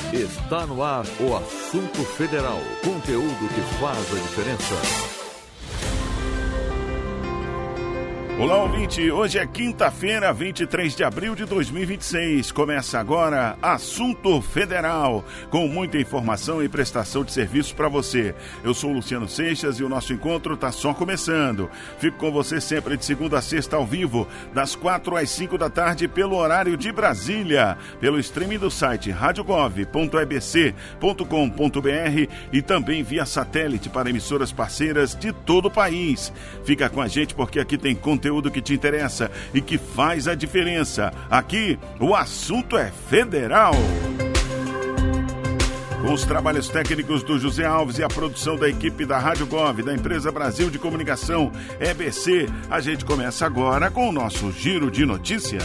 Está no ar o Assunto Federal. Conteúdo que faz a diferença. Olá, ouvinte. Hoje é quinta-feira, 23 de abril de 2026. Começa agora Assunto Federal, com muita informação e prestação de serviços para você. Eu sou o Luciano Seixas e o nosso encontro está só começando. Fico com você sempre de segunda a sexta ao vivo, das 4 às 5 da tarde, pelo horário de Brasília, pelo streaming do site radiogov.ebc.com.br e também via satélite para emissoras parceiras de todo o país. Fica com a gente porque aqui tem conteúdo que te interessa e que faz a diferença. Aqui, o assunto é federal. Com os trabalhos técnicos do José Alves e a produção da equipe da Rádio Gov, da Empresa Brasil de Comunicação, EBC, a gente começa agora com o nosso Giro de Notícias.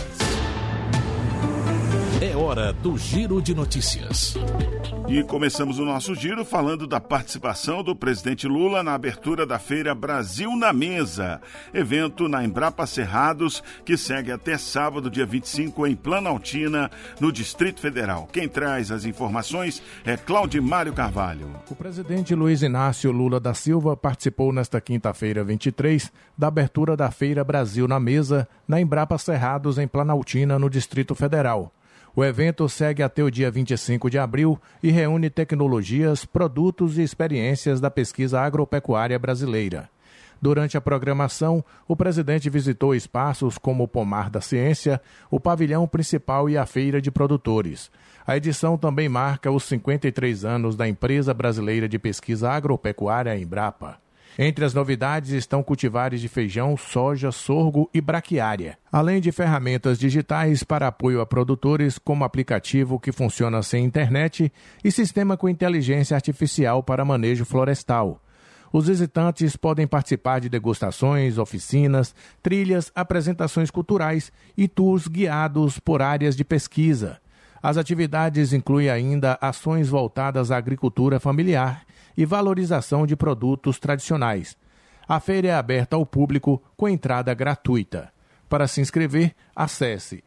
É hora do Giro de Notícias. E começamos o nosso giro falando da participação do presidente Lula na abertura da Feira Brasil na Mesa, evento na Embrapa Cerrados, que segue até sábado, dia 25, em Planaltina, no Distrito Federal. Quem traz as informações é Claudimário Carvalho. O presidente Luiz Inácio Lula da Silva participou nesta quinta-feira, 23, da abertura da Feira Brasil na Mesa, na Embrapa Cerrados, em Planaltina, no Distrito Federal. O evento segue até o dia 25 de abril e reúne tecnologias, produtos e experiências da pesquisa agropecuária brasileira. Durante a programação, o presidente visitou espaços como o Pomar da Ciência, o pavilhão principal e a Feira de Produtores. A edição também marca os 53 anos da Empresa Brasileira de Pesquisa Agropecuária, Embrapa. Entre as novidades estão cultivares de feijão, soja, sorgo e braquiária, além de ferramentas digitais para apoio a produtores, como aplicativo que funciona sem internet e sistema com inteligência artificial para manejo florestal. Os visitantes podem participar de degustações, oficinas, trilhas, apresentações culturais e tours guiados por áreas de pesquisa. As atividades incluem ainda ações voltadas à agricultura familiar e valorização de produtos tradicionais. A feira é aberta ao público com entrada gratuita. Para se inscrever, acesse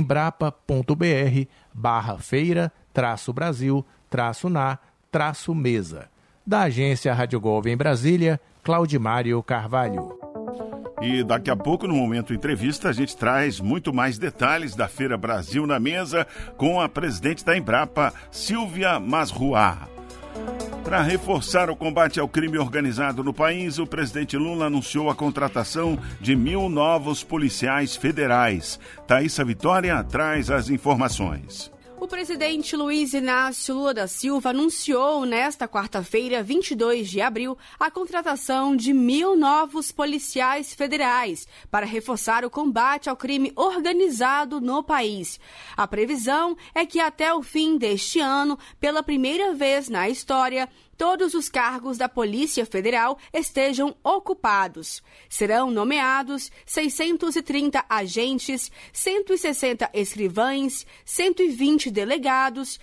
embrapa.br/feira-brasil-na-mesa. Da agência Rádio Gov em Brasília, Claudimário Carvalho. E daqui a pouco, no Momento Entrevista, a gente traz muito mais detalhes da Feira Brasil na Mesa com a presidente da Embrapa, Silvia Masruá. Para reforçar o combate ao crime organizado no país, o presidente Lula anunciou a contratação de 1.000 novos policiais federais. Thaísa Vitória traz as informações. O presidente Luiz Inácio Lula da Silva anunciou nesta quarta-feira, 22 de abril, a contratação de 1.000 novos policiais federais para reforçar o combate ao crime organizado no país. A previsão é que até o fim deste ano, pela primeira vez na história, todos os cargos da Polícia Federal estejam ocupados. Serão nomeados 630 agentes, 160 escrivães, 120 delegados,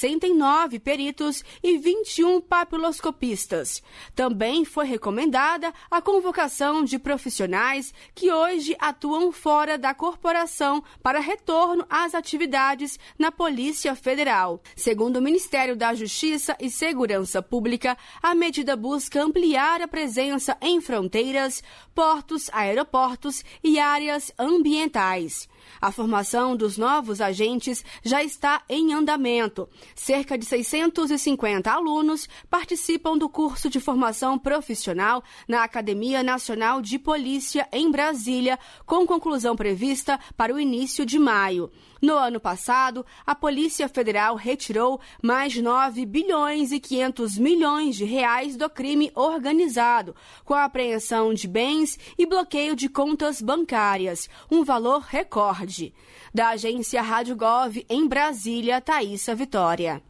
69 peritos e 21 papiloscopistas. Também foi recomendada a convocação de profissionais que hoje atuam fora da corporação para retorno às atividades na Polícia Federal. Segundo o Ministério da Justiça e Segurança Pública, a medida busca ampliar a presença em fronteiras, portos, aeroportos e áreas ambientais. A formação dos novos agentes já está em andamento. Cerca de 650 alunos participam do curso de formação profissional na Academia Nacional de Polícia em Brasília, com conclusão prevista para o início de maio. No ano passado, a Polícia Federal retirou mais de 9 bilhões e 500 milhões de reais do crime organizado, com a apreensão de bens e bloqueio de contas bancárias, um valor recorde. Da agência Rádio Gov em Brasília, Thaísa Vitória.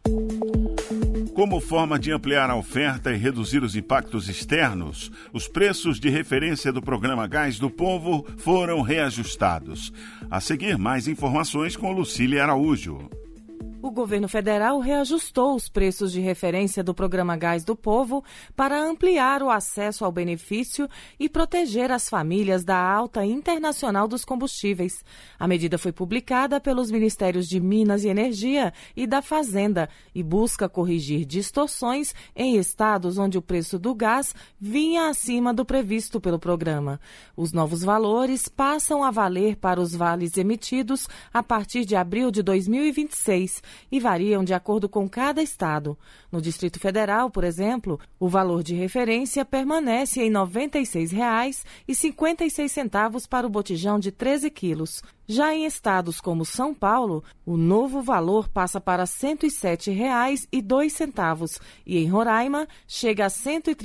Como forma de ampliar a oferta e reduzir os impactos externos, os preços de referência do programa Gás do Povo foram reajustados. A seguir, mais informações com Lucília Araújo. O governo federal reajustou os preços de referência do Programa Gás do Povo para ampliar o acesso ao benefício e proteger as famílias da alta internacional dos combustíveis. A medida foi publicada pelos Ministérios de Minas e Energia e da Fazenda e busca corrigir distorções em estados onde o preço do gás vinha acima do previsto pelo programa. Os novos valores passam a valer para os vales emitidos a partir de abril de 2026 e variam de acordo com cada estado. No Distrito Federal, por exemplo, o valor de referência permanece em R$ 96,56 para o botijão de 13 quilos. Já em estados como São Paulo, o novo valor passa para R$ 107,02 e em Roraima chega a R$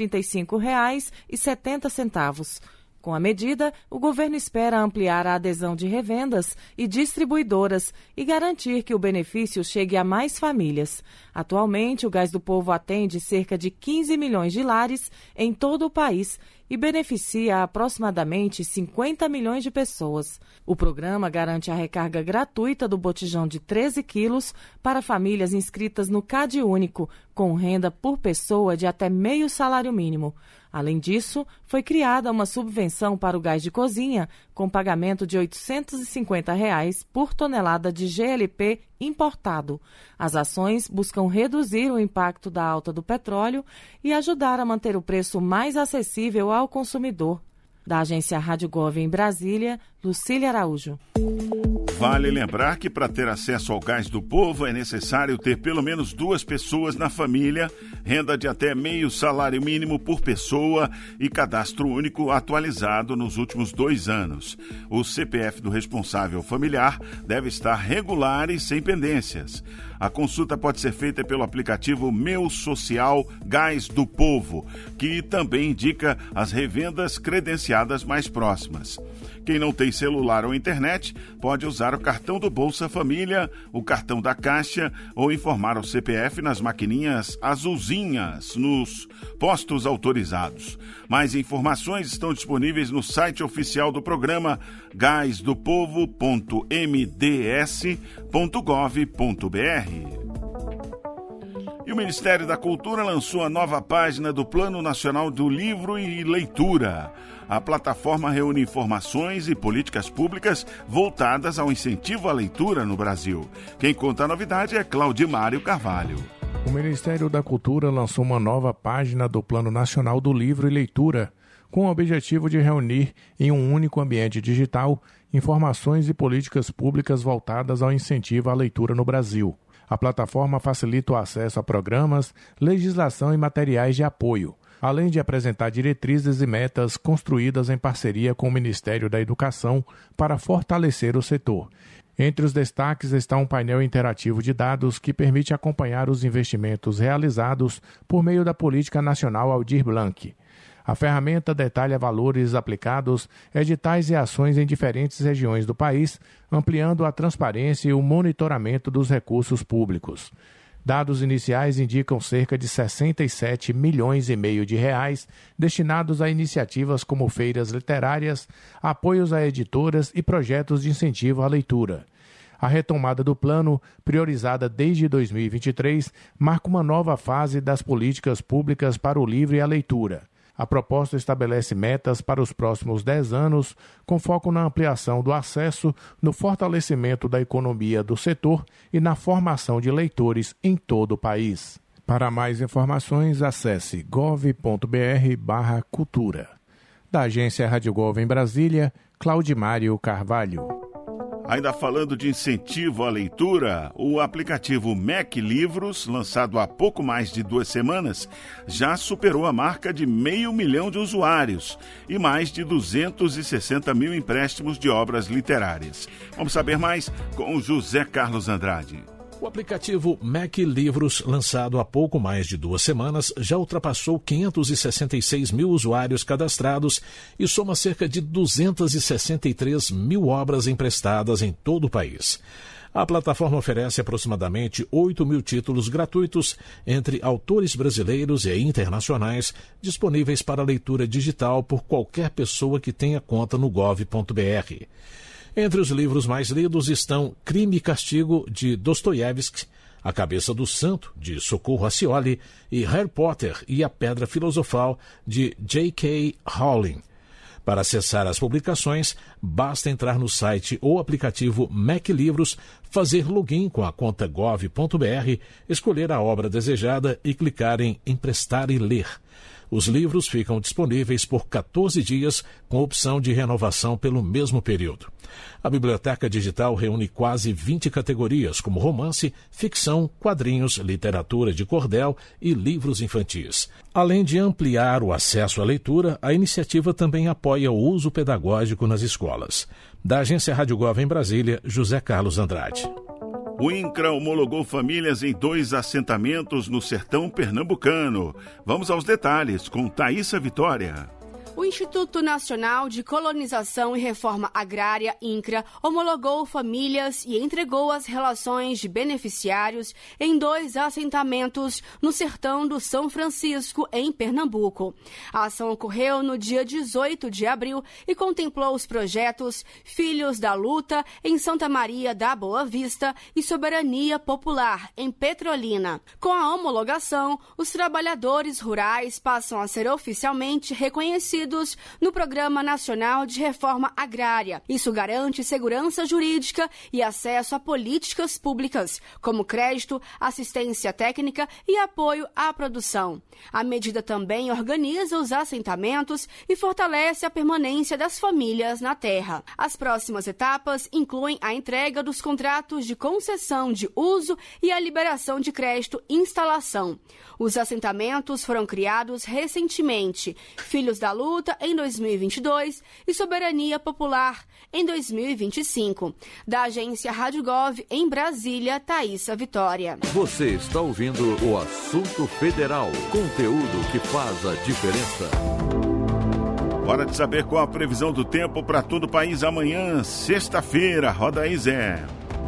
135,70. Com a medida, o governo espera ampliar a adesão de revendas e distribuidoras e garantir que o benefício chegue a mais famílias. Atualmente, o Gás do Povo atende cerca de 15 milhões de lares em todo o país e beneficia aproximadamente 50 milhões de pessoas. O programa garante a recarga gratuita do botijão de 13 quilos para famílias inscritas no CadÚnico, com renda por pessoa de até meio salário mínimo. Além disso, foi criada uma subvenção para o gás de cozinha, com pagamento de R$ 850 por tonelada de GLP importado. As ações buscam reduzir o impacto da alta do petróleo e ajudar a manter o preço mais acessível ao consumidor. Da agência Rádio Gov em Brasília, Lucília Araújo. Vale lembrar que para ter acesso ao Gás do Povo é necessário ter pelo menos 2 pessoas na família, renda de até meio salário mínimo por pessoa e cadastro único atualizado nos últimos 2 anos. O CPF do responsável familiar deve estar regular e sem pendências. A consulta pode ser feita pelo aplicativo Meu Social Gás do Povo, que também indica as revendas credenciadas mais próximas. Quem não tem celular ou internet pode usar o cartão do Bolsa Família, o cartão da Caixa ou informar o CPF nas maquininhas azulzinhas nos postos autorizados. Mais informações estão disponíveis no site oficial do programa gasdopovo.mds.gov.br. E o Ministério da Cultura lançou a nova página do Plano Nacional do Livro e Leitura. A plataforma reúne informações e políticas públicas voltadas ao incentivo à leitura no Brasil. Quem conta a novidade é Claudimário Carvalho. O Ministério da Cultura lançou uma nova página do Plano Nacional do Livro e Leitura, com o objetivo de reunir em um único ambiente digital informações e políticas públicas voltadas ao incentivo à leitura no Brasil. A plataforma facilita o acesso a programas, legislação e materiais de apoio, além de apresentar diretrizes e metas construídas em parceria com o Ministério da Educação para fortalecer o setor. Entre os destaques está um painel interativo de dados que permite acompanhar os investimentos realizados por meio da Política Nacional Aldir Blanc. A ferramenta detalha valores aplicados, editais e ações em diferentes regiões do país, ampliando a transparência e o monitoramento dos recursos públicos. Dados iniciais indicam cerca de 67 milhões e meio de reais destinados a iniciativas como feiras literárias, apoios a editoras e projetos de incentivo à leitura. A retomada do plano, priorizada desde 2023, marca uma nova fase das políticas públicas para o livro e a leitura. A proposta estabelece metas para os próximos 10 anos, com foco na ampliação do acesso, no fortalecimento da economia do setor e na formação de leitores em todo o país. Para mais informações, acesse gov.br/cultura. Da agência Rádio Gov em Brasília, Claudimário Carvalho. Ainda falando de incentivo à leitura, o aplicativo Mac Livros, lançado há pouco mais de 2 semanas, já superou a marca de 500 mil de usuários e mais de 260 mil empréstimos de obras literárias. Vamos saber mais com José Carlos Andrade. O aplicativo Mac Livros, lançado há pouco mais de 2 semanas, já ultrapassou 566 mil usuários cadastrados e soma cerca de 263 mil obras emprestadas em todo o país. A plataforma oferece aproximadamente 8 mil títulos gratuitos entre autores brasileiros e internacionais, disponíveis para leitura digital por qualquer pessoa que tenha conta no gov.br. Entre os livros mais lidos estão Crime e Castigo, de Dostoiévski, A Cabeça do Santo, de Socorro Acioli, e Harry Potter e a Pedra Filosofal, de J.K. Rowling. Para acessar as publicações, basta entrar no site ou aplicativo Mac Livros, fazer login com a conta gov.br, escolher a obra desejada e clicar em Emprestar e Ler. Os livros ficam disponíveis por 14 dias, com opção de renovação pelo mesmo período. A biblioteca digital reúne quase 20 categorias, como romance, ficção, quadrinhos, literatura de cordel e livros infantis. Além de ampliar o acesso à leitura, a iniciativa também apoia o uso pedagógico nas escolas. Da Agência Rádio Gov em Brasília, José Carlos Andrade. O INCRA homologou famílias em 2 assentamentos no sertão pernambucano. Vamos aos detalhes com Thaísa Vitória. O Instituto Nacional de Colonização e Reforma Agrária, INCRA, homologou famílias e entregou as relações de beneficiários em 2 assentamentos no sertão do São Francisco, em Pernambuco. A ação ocorreu no dia 18 de abril e contemplou os projetos Filhos da Luta, em Santa Maria da Boa Vista, e Soberania Popular, em Petrolina. Com a homologação, os trabalhadores rurais passam a ser oficialmente reconhecidos no Programa Nacional de Reforma Agrária. Isso garante segurança jurídica e acesso a políticas públicas, como crédito, assistência técnica e apoio à produção. A medida também organiza os assentamentos e fortalece a permanência das famílias na terra. As próximas etapas incluem a entrega dos contratos de concessão de uso e a liberação de crédito e instalação. Os assentamentos foram criados recentemente. Filhos da Luta, em 2022, e Soberania Popular, em 2025. Da Agência Rádio Gov, em Brasília, Thaísa Vitória. Você está ouvindo o Assunto Federal, conteúdo que faz a diferença. Hora de saber qual a previsão do tempo para todo o país amanhã, sexta-feira. Roda aí, Zé.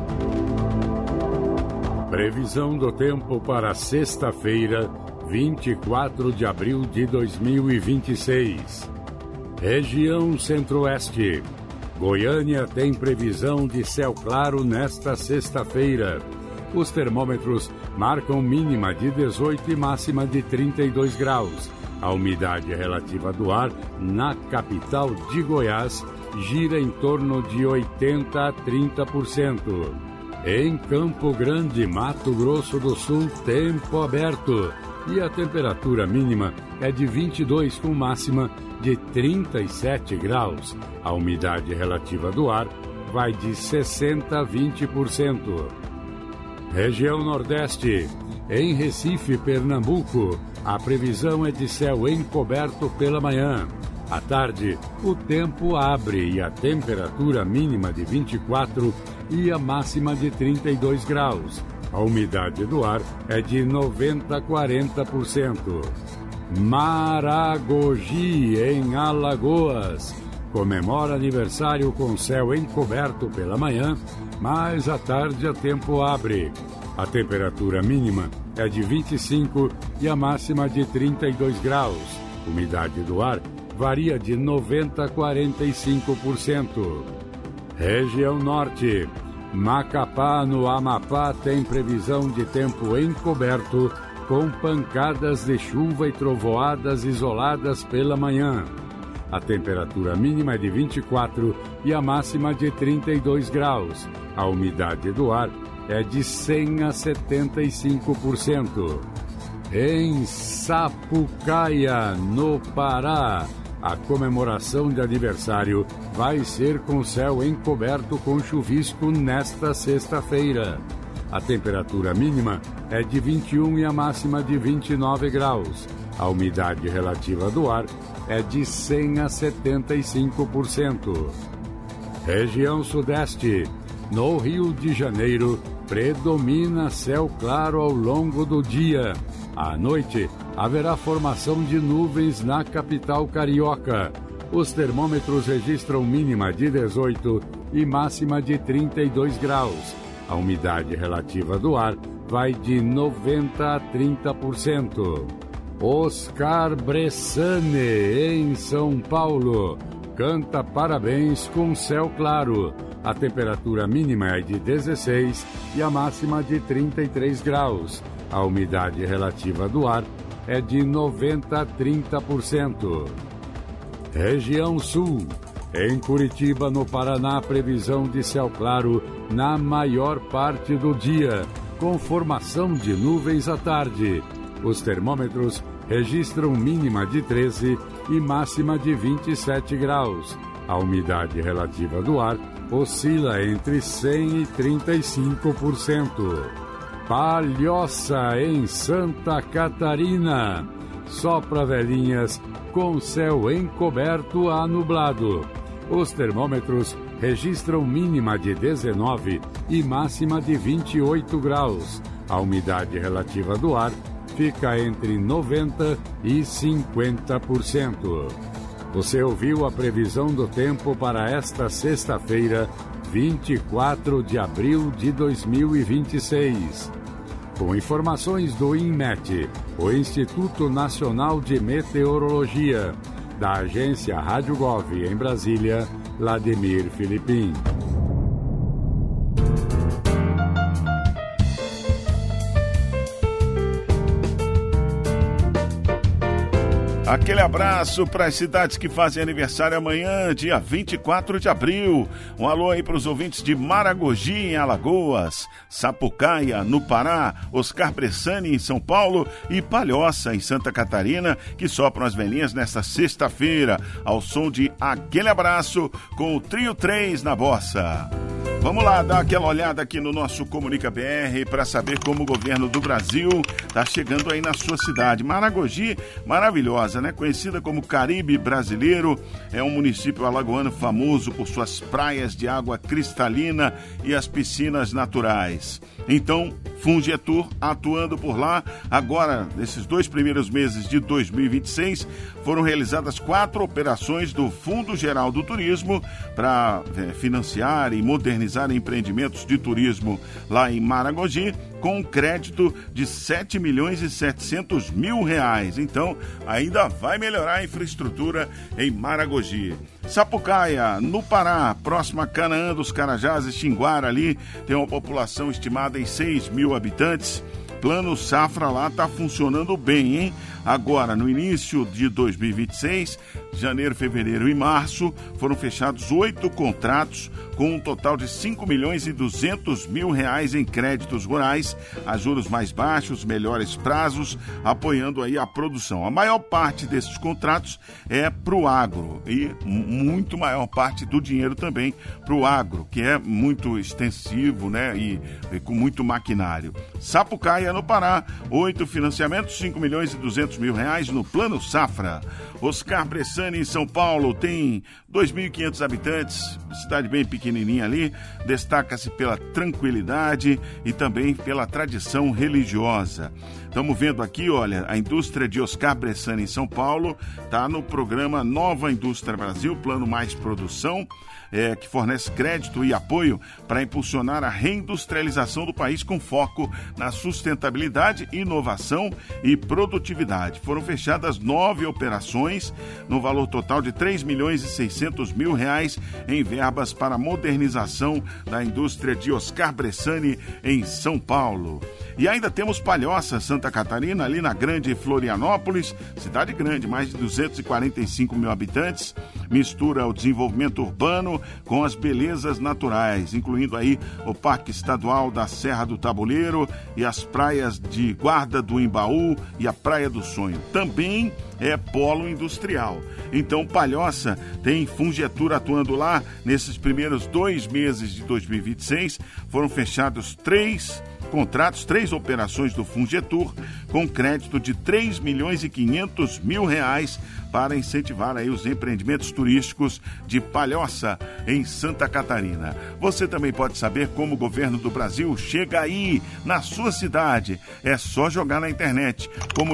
Previsão do tempo para sexta-feira, 24 de abril de 2026. Região Centro-Oeste. Goiânia tem previsão de céu claro nesta sexta-feira. Os termômetros marcam mínima de 18 e máxima de 32 graus. A umidade relativa do ar na capital de Goiás gira em torno de 80% a 30%. Em Campo Grande, Mato Grosso do Sul, tempo aberto. E a temperatura mínima é de 22 com máxima de 37 graus. A umidade relativa do ar vai de 60% a 20%. Região Nordeste. Em Recife, Pernambuco, a previsão é de céu encoberto pela manhã. À tarde, o tempo abre e a temperatura mínima de 24 e a máxima de 32 graus. A umidade do ar é de 90% a 40%. Maragogi, em Alagoas. Comemora aniversário com céu encoberto pela manhã, mas à tarde o tempo abre. A temperatura mínima é de 25 e a máxima de 32 graus. Umidade do ar varia de 90% a 45%. Região Norte. Macapá, no Amapá, tem previsão de tempo encoberto, com pancadas de chuva e trovoadas isoladas pela manhã. A temperatura mínima é de 24 e a máxima de 32 graus. A umidade do ar é de 100% a 75%. Em Sapucaia, no Pará, a comemoração de aniversário vai ser com céu encoberto com chuvisco nesta sexta-feira. A temperatura mínima é de 21 e a máxima de 29 graus. A umidade relativa do ar é de 100% a 75%. Região Sudeste. No Rio de Janeiro, predomina céu claro ao longo do dia. À noite, haverá formação de nuvens na capital carioca. Os termômetros registram mínima de 18 e máxima de 32 graus. A umidade relativa do ar vai de 90% a 30%. Oscar Bressane, em São Paulo, canta parabéns com céu claro. A temperatura mínima é de 16 e a máxima de 33 graus. A umidade relativa do ar é de 90 a 30%. Região Sul. Em Curitiba, no Paraná, previsão de céu claro na maior parte do dia, com formação de nuvens à tarde. Os termômetros registram mínima de 13 e máxima de 27 graus. A umidade relativa do ar oscila entre 100% e 35%. Palhoça, em Santa Catarina. Sopra velhinhas com céu encoberto a nublado. Os termômetros registram mínima de 19 e máxima de 28 graus. A umidade relativa do ar fica entre 90% e 50%. Você ouviu a previsão do tempo para esta sexta-feira, 24 de abril de 2026. Com informações do INMET, o Instituto Nacional de Meteorologia, da agência Rádio Gov em Brasília, Vladimir Filipim. Aquele abraço para as cidades que fazem aniversário amanhã, dia 24 de abril. Um alô aí para os ouvintes de Maragogi, em Alagoas, Sapucaia, no Pará, Oscar Bressani, em São Paulo e Palhoça, em Santa Catarina, que sopram as velhinhas nesta sexta-feira, ao som de Aquele Abraço, com o Trio 3 na bossa. Vamos lá, dar aquela olhada aqui no nosso Comunica BR para saber como o governo do Brasil está chegando aí na sua cidade. Maragogi, maravilhosa, né? Conhecida como Caribe brasileiro, é um município alagoano famoso por suas praias de água cristalina e as piscinas naturais. Então, Fungetur atuando por lá. Agora, nesses 2 primeiros meses de 2026, foram realizadas 4 operações do Fundo Geral do Turismo para financiar e modernizar empreendimentos de turismo lá em Maragogi, com um crédito de R$7.700.000. Então, ainda vai melhorar a infraestrutura em Maragogi. Sapucaia, no Pará, próxima a Canaã dos Carajás e Xinguara ali, tem uma população estimada em 6.000 habitantes. Plano Safra lá está funcionando bem, hein? Agora, no início de 2026, janeiro, fevereiro e março, foram fechados 8 contratos com um total de R$5.200.000 em créditos rurais, a juros mais baixos, melhores prazos, apoiando aí a produção. A maior parte desses contratos é para o agro e muito maior parte do dinheiro também para o agro, que é muito extensivo, né? E com muito maquinário. Sapucaia, no Pará, 8 financiamentos, R$5.200.000 no Plano Safra. Oscar Bressani, em São Paulo, tem 2.500 habitantes, cidade bem pequenininha ali, destaca-se pela tranquilidade e também pela tradição religiosa. Estamos vendo aqui, olha, a indústria de Oscar Bressani, em São Paulo, está no programa Nova Indústria Brasil, Plano Mais Produção, que fornece crédito e apoio para impulsionar a reindustrialização do país com foco na sustentabilidade, inovação e produtividade. Foram fechadas 9 operações no valor total de R$3.600.000 em verbas para a modernização da indústria de Oscar Bressani em São Paulo. E ainda temos Palhoça, Santa Catarina, ali na Grande Florianópolis, cidade grande, mais de 245.000 habitantes, mistura o desenvolvimento urbano com as belezas naturais, incluindo aí o Parque Estadual da Serra do Tabuleiro e as praias de Guarda do Embaú e a Praia do Sonho. Também é polo industrial. Então, Palhoça tem Fungetur atuando lá. Nesses primeiros 2 meses de 2026, foram fechados 3 contratos, 3 operações do Fungetur, com crédito de R$3.500.000 para incentivar aí os empreendimentos turísticos de Palhoça, em Santa Catarina. Você também pode saber como o governo do Brasil chega aí, na sua cidade. É só jogar na internet,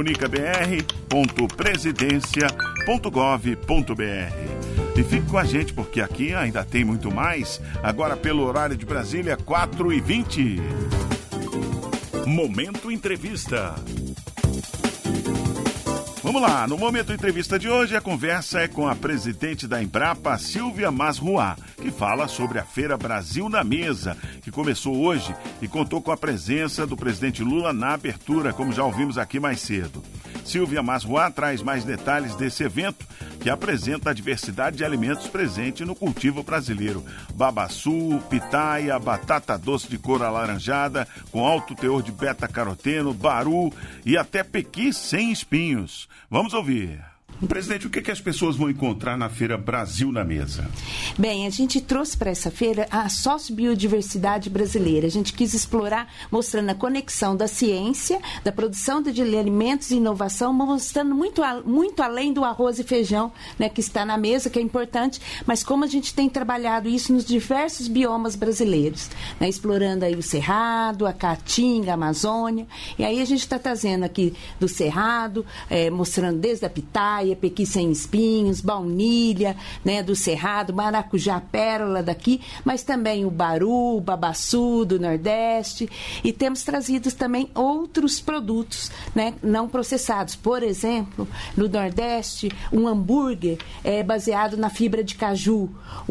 comunicabr.presidencia.gov.br. E fique com a gente, porque aqui ainda tem muito mais. Agora, pelo horário de Brasília, 4h20. Momento Entrevista. Vamos lá, no Momento Entrevista de hoje, a conversa é com a presidente da Embrapa, Silvia Masruá, que fala sobre a Feira Brasil na Mesa, que começou hoje e contou com a presença do presidente Lula na abertura, como já ouvimos aqui mais cedo. Silvia Masruá traz mais detalhes desse evento, que apresenta a diversidade de alimentos presente no cultivo brasileiro. Babaçu, pitaia, batata doce de cor alaranjada, com alto teor de beta-caroteno, baru e até pequi sem espinhos. Vamos ouvir. Presidente, o que as pessoas vão encontrar na Feira Brasil na Mesa? Bem, a gente trouxe para essa feira a sociobiodiversidade brasileira. A gente quis explorar, mostrando a conexão da ciência, da produção de alimentos e inovação, mostrando muito além do arroz e feijão, né, que está na mesa, que é importante, mas como a gente tem trabalhado isso nos diversos biomas brasileiros, né, explorando aí o Cerrado, a Caatinga, a Amazônia, e aí a gente está trazendo aqui do Cerrado, mostrando desde a pitaia, pequi sem espinhos, baunilha, né, do Cerrado, maracujá pérola daqui, mas também o baru, o babaçu do Nordeste, e temos trazido também outros produtos, né, não processados. Por exemplo, no Nordeste, um hambúrguer baseado na fibra de caju,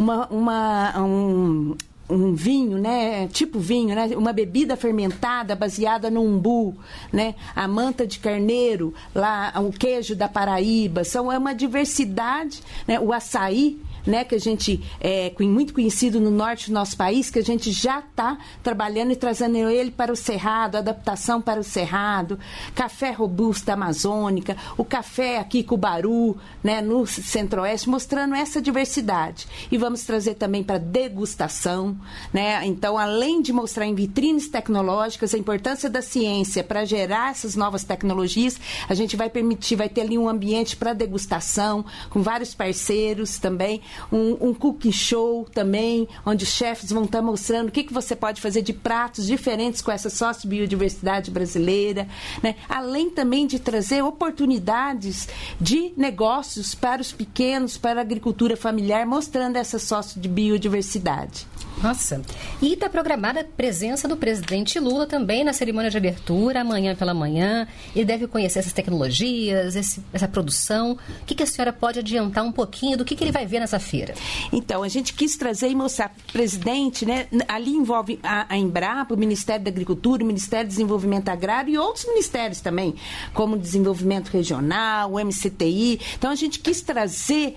um vinho, né, tipo vinho, né, uma bebida fermentada baseada no umbu, né, a manta de carneiro, lá o queijo da Paraíba, é uma diversidade, né, o açaí, né, que a gente muito conhecido no norte do nosso país, que a gente já está trabalhando e trazendo ele para o Cerrado, adaptação para o Cerrado, café robusta amazônica, o café aqui Cubaru, né, no Centro-Oeste, mostrando essa diversidade. E vamos trazer também para degustação, né? Então, além de mostrar em vitrines tecnológicas a importância da ciência para gerar essas novas tecnologias, a gente vai ter ali um ambiente para degustação, com vários parceiros também, um cooking show também, onde os chefes vão estar mostrando o que você pode fazer de pratos diferentes com essa sociobiodiversidade brasileira, né? Além também de trazer oportunidades de negócios para os pequenos, para a agricultura familiar, mostrando essa sociobiodiversidade. Nossa, e está programada a presença do presidente Lula também na cerimônia de abertura, amanhã pela manhã. Ele deve conhecer essas tecnologias, essa produção. O que a senhora pode adiantar um pouquinho do que ele vai ver nessa feira? Então, a gente quis trazer e mostrar para o presidente, né? Ali envolve a Embrapa, o Ministério da Agricultura, o Ministério do Desenvolvimento Agrário e outros ministérios também, como o Desenvolvimento Regional, o MCTI. Então, a gente quis trazer,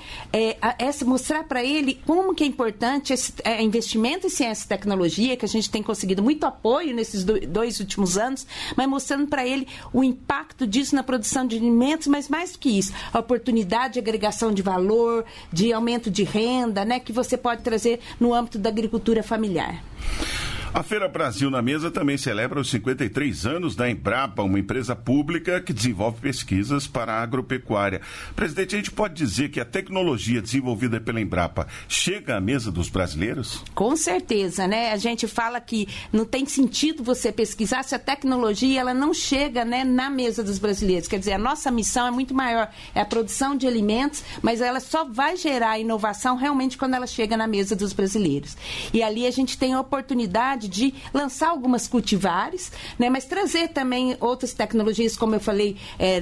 mostrar para ele como que é importante esse investimento em ciência e tecnologia, que a gente tem conseguido muito apoio nesses dois últimos anos, mas mostrando para ele o impacto disso na produção de alimentos, mas mais do que isso, a oportunidade de agregação de valor, de aumento de renda, né, que você pode trazer no âmbito da agricultura familiar. A Feira Brasil na Mesa também celebra os 53 anos da Embrapa, uma empresa pública que desenvolve pesquisas para a agropecuária. Presidente, a gente pode dizer que a tecnologia desenvolvida pela Embrapa chega à mesa dos brasileiros? Com certeza, né? A gente fala que não tem sentido você pesquisar se a tecnologia ela não chega, né, na mesa dos brasileiros. Quer dizer, a nossa missão é muito maior, é a produção de alimentos, mas ela só vai gerar inovação realmente quando ela chega na mesa dos brasileiros. E ali a gente tem a oportunidade de lançar algumas cultivares, né, mas trazer também outras tecnologias, como eu falei,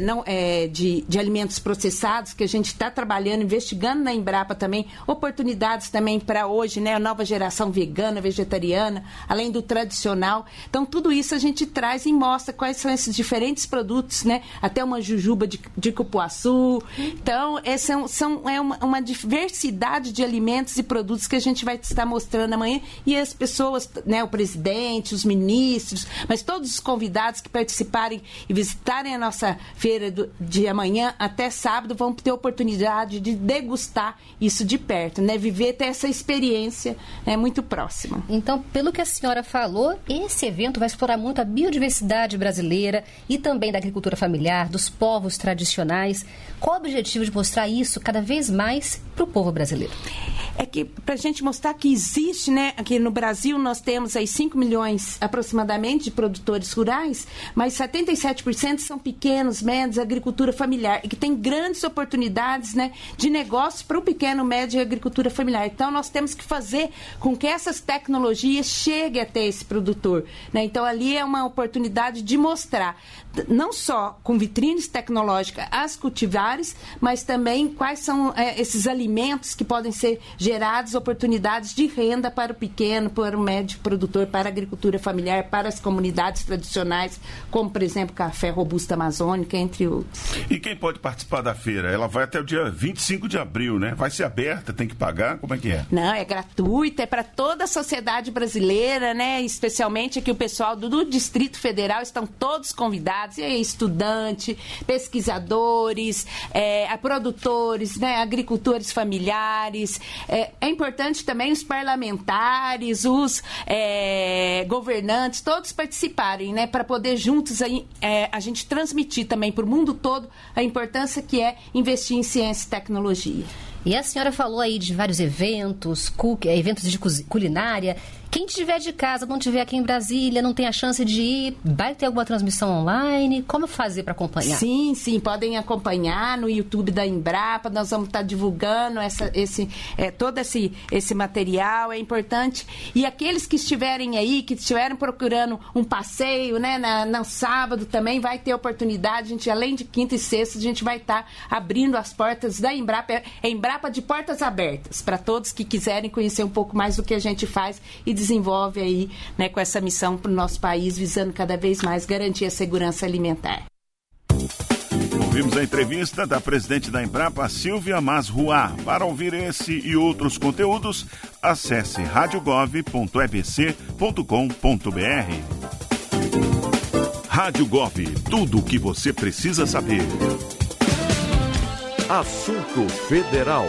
de alimentos processados, que a gente está trabalhando, investigando na Embrapa também, oportunidades também para hoje, né, a nova geração vegana, vegetariana, além do tradicional. Então, tudo isso a gente traz e mostra quais são esses diferentes produtos, né, até uma jujuba de cupuaçu. Então, uma diversidade de alimentos e produtos que a gente vai estar mostrando amanhã, e as pessoas, né, o presidente, os ministros, mas todos os convidados que participarem e visitarem a nossa feira de amanhã até sábado vão ter oportunidade de degustar isso de perto, né? Ter essa experiência, né, muito próxima. Então, pelo que a senhora falou, esse evento vai explorar muito a biodiversidade brasileira e também da agricultura familiar, dos povos tradicionais. Qual o objetivo de mostrar isso cada vez mais para o povo brasileiro? É que para a gente mostrar que existe, né, aqui no Brasil nós temos temos aí 5 milhões aproximadamente de produtores rurais, mas 77% são pequenos, médios, agricultura familiar, e que tem grandes oportunidades, né, de negócio para o pequeno, médio e agricultura familiar. Então, nós temos que fazer com que essas tecnologias cheguem até esse produtor, né? Então, ali é uma oportunidade de mostrar, não só com vitrines tecnológicas as cultivares, mas também quais são esses alimentos que podem ser gerados, oportunidades de renda para o pequeno, para o médio produtor, para a agricultura familiar, para as comunidades tradicionais, como, por exemplo, café robusta amazônica, entre outros. E quem pode participar da feira? Ela vai até o dia 25 de abril, né? Vai ser aberta, tem que pagar? Como é que é? Não, é gratuita, é para toda a sociedade brasileira, né? Especialmente aqui o pessoal do Distrito Federal, estão todos convidados, e aí, estudante, pesquisadores, produtores, né? Agricultores familiares. É importante também os parlamentares, os governantes, todos participarem, né? Para poder juntos aí, a gente transmitir também para o mundo todo a importância que é investir em ciência e tecnologia. E a senhora falou aí de vários eventos, eventos de culinária. Quem estiver de casa, não estiver aqui em Brasília, não tem a chance de ir, vai ter alguma transmissão online? Como fazer para acompanhar? Sim, podem acompanhar no YouTube da Embrapa. Nós vamos estar divulgando todo esse material, é importante. E aqueles que estiverem aí, que estiverem procurando um passeio, né, no sábado também vai ter oportunidade. A gente, além de quinta e sexta, a gente vai estar abrindo as portas da Embrapa. É Embrapa de portas abertas para todos que quiserem conhecer um pouco mais do que a gente faz e desenvolve aí, né, com essa missão para o nosso país, visando cada vez mais garantir a segurança alimentar. Ouvimos a entrevista da presidente da Embrapa, Silvia Masruá. Para ouvir esse e outros conteúdos, acesse radiogov.ebc.com.br. Rádio Gov, tudo o que você precisa saber. Assunto Federal.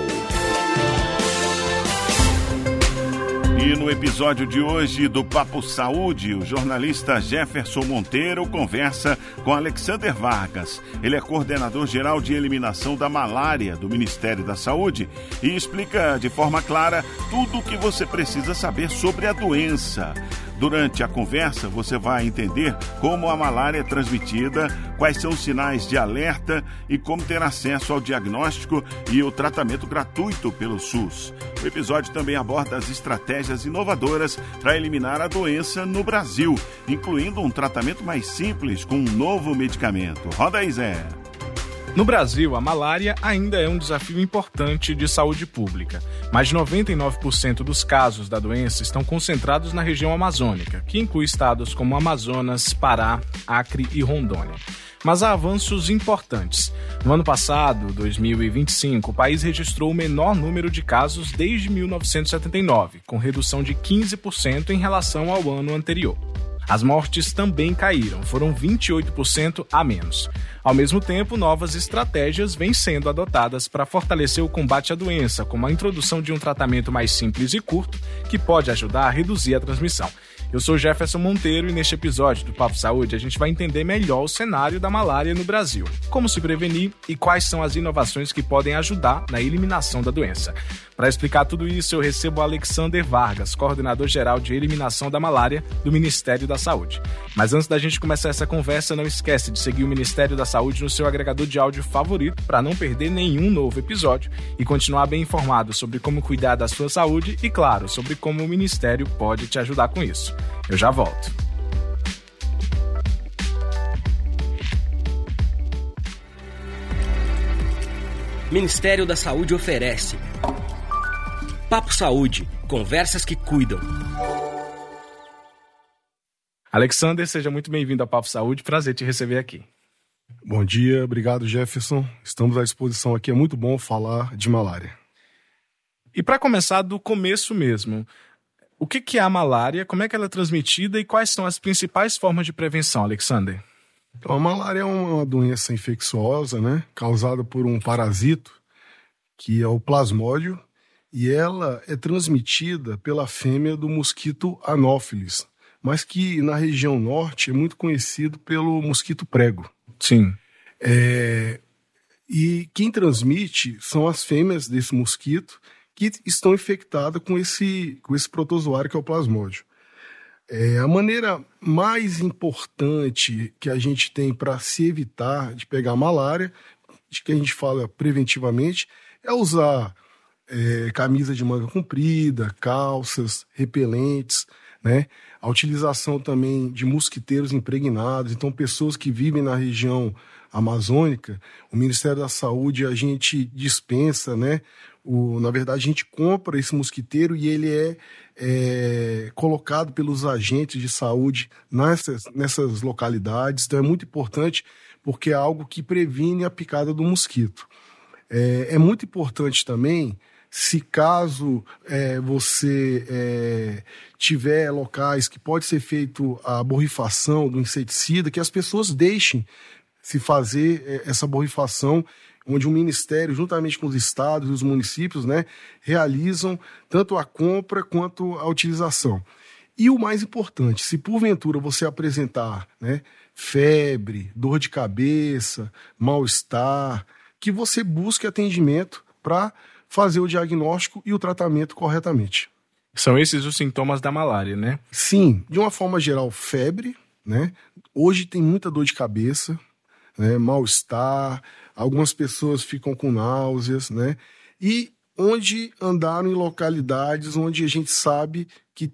E no episódio de hoje do Papo Saúde, o jornalista Jefferson Monteiro conversa com Alexander Vargas. Ele é coordenador geral de eliminação da malária do Ministério da Saúde e explica de forma clara tudo o que você precisa saber sobre a doença. Durante a conversa, você vai entender como a malária é transmitida, quais são os sinais de alerta e como ter acesso ao diagnóstico e o tratamento gratuito pelo SUS. O episódio também aborda as estratégias inovadoras para eliminar a doença no Brasil, incluindo um tratamento mais simples com um novo medicamento. Roda aí, Zé! No Brasil, a malária ainda é um desafio importante de saúde pública. Mais de 99% dos casos da doença estão concentrados na região amazônica, que inclui estados como Amazonas, Pará, Acre e Rondônia. Mas há avanços importantes. No ano passado, 2025, o país registrou o menor número de casos desde 1979, com redução de 15% em relação ao ano anterior. As mortes também caíram, foram 28% a menos. Ao mesmo tempo, novas estratégias vêm sendo adotadas para fortalecer o combate à doença, como a introdução de um tratamento mais simples e curto, que pode ajudar a reduzir a transmissão. Eu sou Jefferson Monteiro e neste episódio do Papo Saúde a gente vai entender melhor o cenário da malária no Brasil, como se prevenir e quais são as inovações que podem ajudar na eliminação da doença. Para explicar tudo isso, eu recebo o Alexander Vargas, coordenador geral de eliminação da malária do Ministério da Saúde. Mas antes da gente começar essa conversa, não esquece de seguir o Ministério da Saúde no seu agregador de áudio favorito para não perder nenhum novo episódio e continuar bem informado sobre como cuidar da sua saúde e, claro, sobre como o Ministério pode te ajudar com isso. Eu já volto. Ministério da Saúde oferece Papo Saúde, conversas que cuidam. Alexander, seja muito bem-vindo ao Papo Saúde, prazer te receber aqui. Bom dia, obrigado Jefferson, estamos à disposição aqui, é muito bom falar de malária. E para começar do começo mesmo, o que é a malária, como é que ela é transmitida e quais são as principais formas de prevenção, Alexander? Então, a malária é uma doença infecciosa, né, causada por um parasito, que é o plasmódio, e ela é transmitida pela fêmea do mosquito Anopheles, mas que na região norte é muito conhecido pelo mosquito prego. Sim. E quem transmite são as fêmeas desse mosquito que estão infectadas com esse protozoário que é o plasmódio. A maneira mais importante que a gente tem para se evitar de pegar malária, de que a gente fala preventivamente, é usar camisa de manga comprida, calças, repelentes, né? A utilização também de mosquiteiros impregnados. Então, pessoas que vivem na região amazônica, o Ministério da Saúde, a gente dispensa, né? Na verdade, a gente compra esse mosquiteiro e ele é colocado pelos agentes de saúde nessas localidades. Então, é muito importante porque é algo que previne a picada do mosquito. É muito importante também, se caso você tiver locais que pode ser feito a borrifação do inseticida, que as pessoas deixem se fazer essa borrifação, onde o Ministério, juntamente com os estados e os municípios, né, realizam tanto a compra quanto a utilização. E o mais importante, se porventura você apresentar, né, febre, dor de cabeça, mal-estar, que você busque atendimento para fazer o diagnóstico e o tratamento corretamente. São esses os sintomas da malária, né? Sim, de uma forma geral, febre, né? Hoje tem muita dor de cabeça, né? Mal-estar, algumas pessoas ficam com náuseas, né? E onde andaram em localidades onde a gente sabe que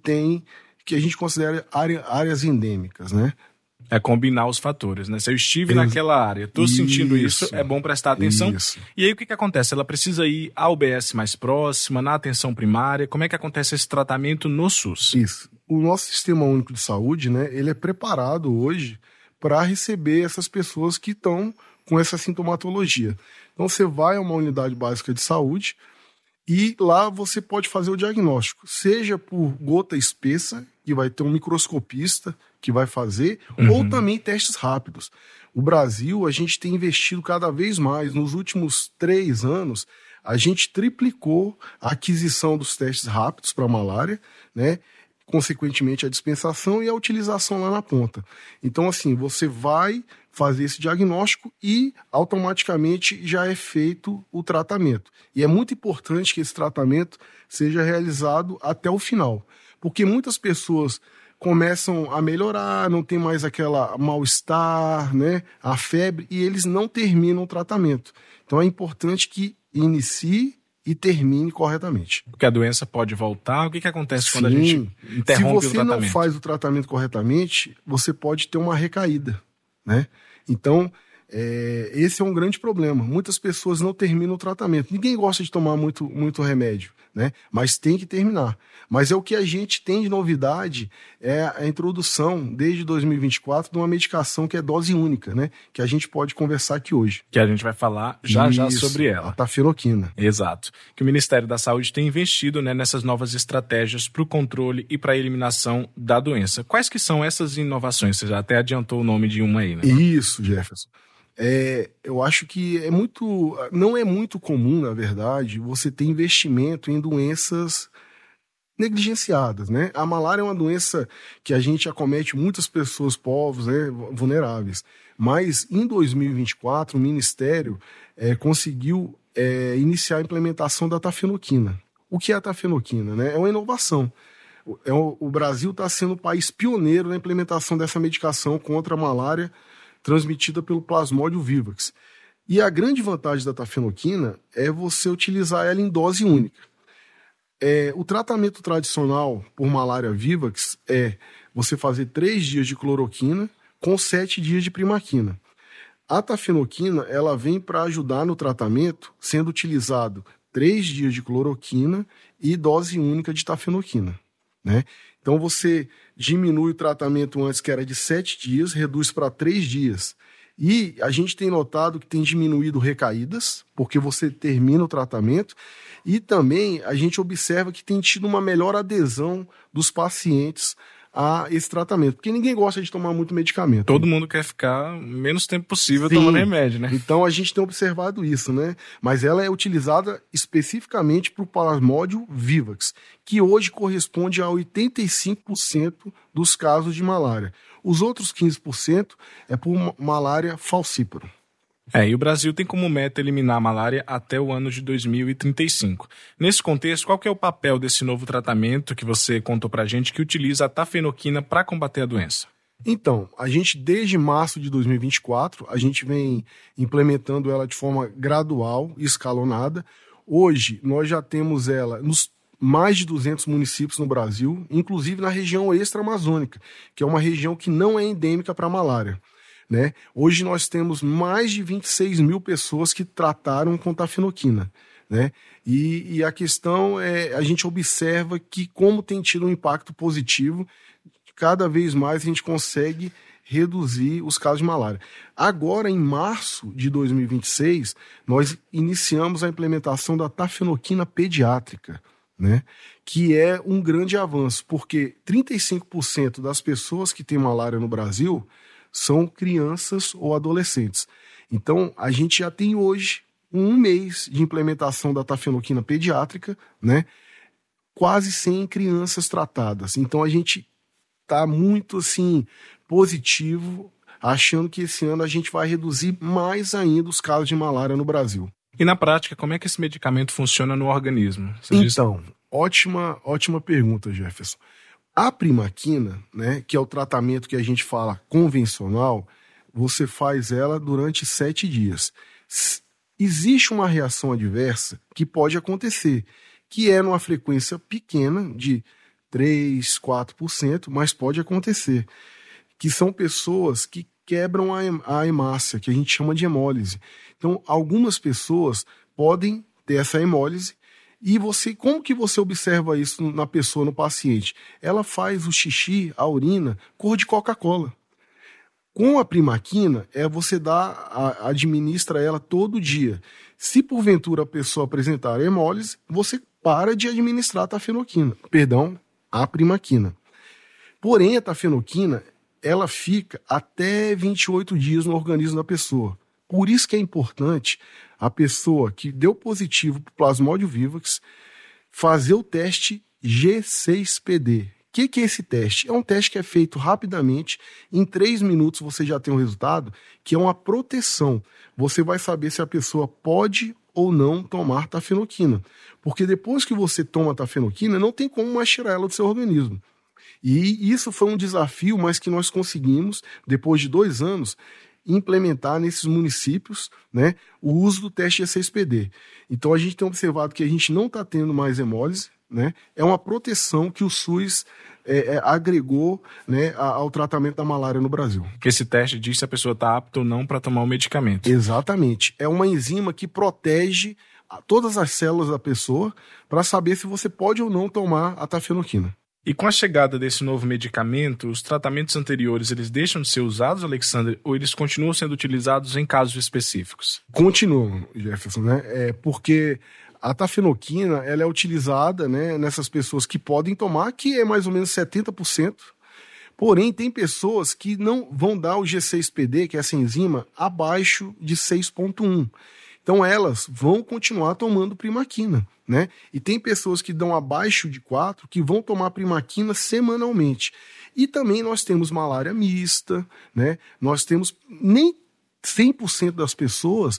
a gente considera áreas endêmicas, né? É combinar os fatores, né? Se eu estive naquela área, estou sentindo isso, é bom prestar atenção. Isso. E aí o que acontece? Ela precisa ir à UBS mais próxima, na atenção primária? Como é que acontece esse tratamento no SUS? Isso. O nosso Sistema Único de Saúde, né, ele é preparado hoje para receber essas pessoas que estão com essa sintomatologia. Então você vai a uma unidade básica de saúde e lá você pode fazer o diagnóstico, seja por gota espessa, que vai ter um microscopista que vai fazer, ou também testes rápidos. O Brasil, a gente tem investido cada vez mais. Nos últimos 3 anos, a gente triplicou a aquisição dos testes rápidos para malária, né? Consequentemente, a dispensação e a utilização lá na ponta. Então, assim, você vai fazer esse diagnóstico e automaticamente já é feito o tratamento. E é muito importante que esse tratamento seja realizado até o final, porque muitas pessoas começam a melhorar, não tem mais aquela mal-estar, né, a febre, e eles não terminam o tratamento. Então é importante que inicie e termine corretamente. Porque a doença pode voltar. O que acontece quando a gente interrompe o tratamento? Se você não faz o tratamento corretamente, você pode ter uma recaída, né? Então, esse é um grande problema. Muitas pessoas não terminam o tratamento. Ninguém gosta de tomar muito remédio, né? Mas tem que terminar. Mas é o que a gente tem de novidade, é a introdução, desde 2024, de uma medicação que é dose única, né? Que a gente pode conversar aqui hoje. Que a gente vai falar já sobre ela. A tafenoquina. Exato. Que o Ministério da Saúde tem investido, né, nessas novas estratégias para o controle e para a eliminação da doença. Quais que são essas inovações? Você já até adiantou o nome de uma aí, né? Isso, Jefferson. Eu acho que não é muito comum, na verdade, você ter investimento em doenças negligenciadas, né? A malária é uma doença que a gente acomete muitas pessoas, povos, né, vulneráveis. Mas em 2024 o Ministério conseguiu iniciar a implementação da tafenoquina. O que é a tafenoquina, né? É uma inovação. O Brasil está sendo o país pioneiro na implementação dessa medicação contra a malária transmitida pelo Plasmodium vivax. E a grande vantagem da tafenoquina é você utilizar ela em dose única. O tratamento tradicional por malária vivax é você fazer 3 dias de cloroquina com 7 dias de primaquina. A tafenoquina, ela vem para ajudar no tratamento, sendo utilizado 3 dias de cloroquina e dose única de tafenoquina, né? Então você diminui o tratamento antes, que era de 7 dias, reduz para 3 dias. E a gente tem notado que tem diminuído recaídas, porque você termina o tratamento, e também a gente observa que tem tido uma melhor adesão dos pacientes a esse tratamento, porque ninguém gosta de tomar muito medicamento. Todo mundo quer ficar o menos tempo possível tomando remédio, né? Então a gente tem observado isso, né? Mas ela é utilizada especificamente para o Plasmodium vivax, que hoje corresponde a 85% dos casos de malária. Os outros 15% é por malária falciparum. E o Brasil tem como meta eliminar a malária até o ano de 2035. Nesse contexto, qual que é o papel desse novo tratamento que você contou pra gente que utiliza a tafenoquina para combater a doença? Então, a gente desde março de 2024, a gente vem implementando ela de forma gradual e escalonada. Hoje, nós já temos ela nos mais de 200 municípios no Brasil, inclusive na região extra-amazônica, que é uma região que não é endêmica para a malária. Né? Hoje nós temos mais de 26 mil pessoas que trataram com tafenoquina. Né? E a questão é, a gente observa que como tem tido um impacto positivo, cada vez mais a gente consegue reduzir os casos de malária. Agora, em março de 2026, nós iniciamos a implementação da tafenoquina pediátrica, né? Que é um grande avanço, porque 35% das pessoas que têm malária no Brasil são crianças ou adolescentes. Então, a gente já tem hoje um mês de implementação da tafenoquina pediátrica, né? Quase 100 crianças tratadas. Então, a gente está muito assim, positivo, achando que esse ano a gente vai reduzir mais ainda os casos de malária no Brasil. E na prática, como é que esse medicamento funciona no organismo? Então, ótima pergunta, Jefferson. A primaquina, né, que é o tratamento que a gente fala convencional, você faz ela durante 7 dias. Existe uma reação adversa que pode acontecer, que é numa frequência pequena de 3, 4%, mas pode acontecer, que são pessoas que quebram a hemácia, que a gente chama de hemólise. Então, algumas pessoas podem ter essa hemólise e como que você observa isso na pessoa, no paciente? Ela faz o xixi, a urina, cor de Coca-Cola. Com a primaquina, você administra ela todo dia. Se porventura a pessoa apresentar hemólise, você para de administrar a primaquina. Porém, a tafenoquina, ela fica até 28 dias no organismo da pessoa. Por isso que é importante a pessoa que deu positivo para o Plasmodium vivax fazer o teste G6PD. O que é esse teste? É um teste que é feito rapidamente, em 3 minutos você já tem um resultado, que é uma proteção. Você vai saber se a pessoa pode ou não tomar tafenoquina. Porque depois que você toma tafenoquina, não tem como mais tirar ela do seu organismo. E isso foi um desafio, mas que nós conseguimos, depois de 2 anos, implementar nesses municípios, né, o uso do teste G6PD. Então a gente tem observado que a gente não está tendo mais hemólise, né? É uma proteção que o SUS agregou, né, ao tratamento da malária no Brasil. Que esse teste diz se a pessoa está apta ou não para tomar o medicamento. Exatamente. É uma enzima que protege todas as células da pessoa para saber se você pode ou não tomar a tafenoquina. E com a chegada desse novo medicamento, os tratamentos anteriores, eles deixam de ser usados, Alexandre, ou eles continuam sendo utilizados em casos específicos? Continuam, Jefferson, né? Porque a tafenoquina, ela é utilizada, né, nessas pessoas que podem tomar, que é mais ou menos 70%. Porém, tem pessoas que não vão dar o G6PD, que é essa enzima, abaixo de 6,1. Então, elas vão continuar tomando primaquina, né? E tem pessoas que dão abaixo de 4, que vão tomar primaquina semanalmente. E também nós temos malária mista, né? Nós temos nem 100% das pessoas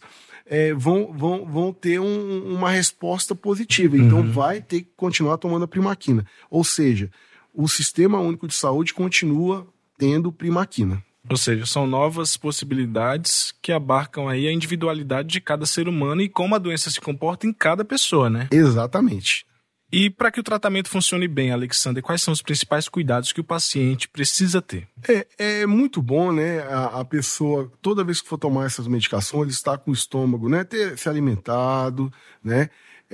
vão ter uma resposta positiva. Então, vai ter que continuar tomando a primaquina. Ou seja, o Sistema Único de Saúde continua tendo primaquina. Ou seja, são novas possibilidades que abarcam aí a individualidade de cada ser humano e como a doença se comporta em cada pessoa, né? Exatamente. E para que o tratamento funcione bem, Alexandre, quais são os principais cuidados que o paciente precisa ter? É muito bom, né? A pessoa, toda vez que for tomar essas medicações, ele está com o estômago, né? Ter se alimentado, né?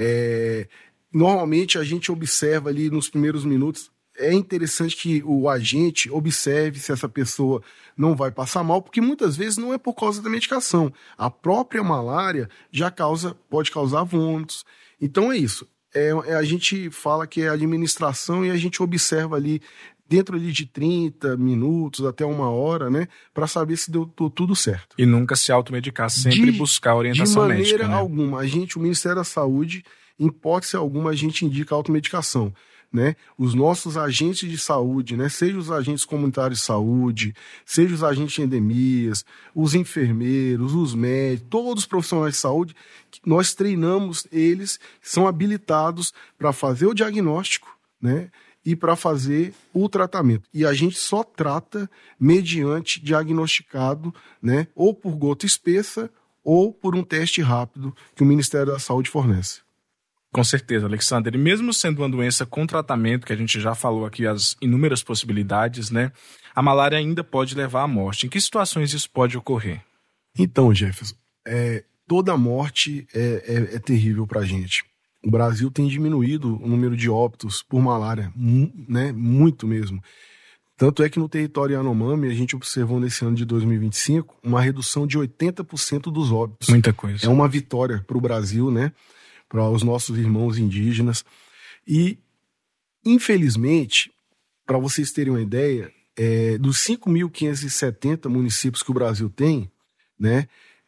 Normalmente a gente observa ali nos primeiros minutos. É interessante que o agente observe se essa pessoa não vai passar mal, porque muitas vezes não é por causa da medicação. A própria malária já pode causar vômitos. Então é isso. A gente fala que é administração e a gente observa ali dentro ali de 30 minutos até 1 hora, né? Para saber se deu tudo certo. E nunca se automedicar, sempre buscar orientação médica. De maneira alguma. O Ministério da Saúde, em hipótese alguma, a gente indica automedicação. né, os nossos agentes de saúde, né, seja os agentes comunitários de saúde, seja os agentes de endemias, os enfermeiros, os médicos, todos os profissionais de saúde, nós treinamos eles, são habilitados para fazer o diagnóstico, né, e para fazer o tratamento. E a gente só trata mediante diagnosticado, né, ou por gota espessa ou por um teste rápido que o Ministério da Saúde fornece. Com certeza, Alexander. E mesmo sendo uma doença com tratamento, que a gente já falou aqui as inúmeras possibilidades, né, a malária ainda pode levar à morte. Em que situações isso pode ocorrer? Então, Jefferson, toda morte é terrível para a gente. O Brasil tem diminuído o número de óbitos por malária, né, muito mesmo. Tanto é que no território Yanomami a gente observou nesse ano de 2025 uma redução de 80% dos óbitos. Muita coisa. É uma vitória para o Brasil, né, para os nossos irmãos indígenas. E, infelizmente, para vocês terem uma ideia, dos 5.570 municípios que o Brasil tem, né,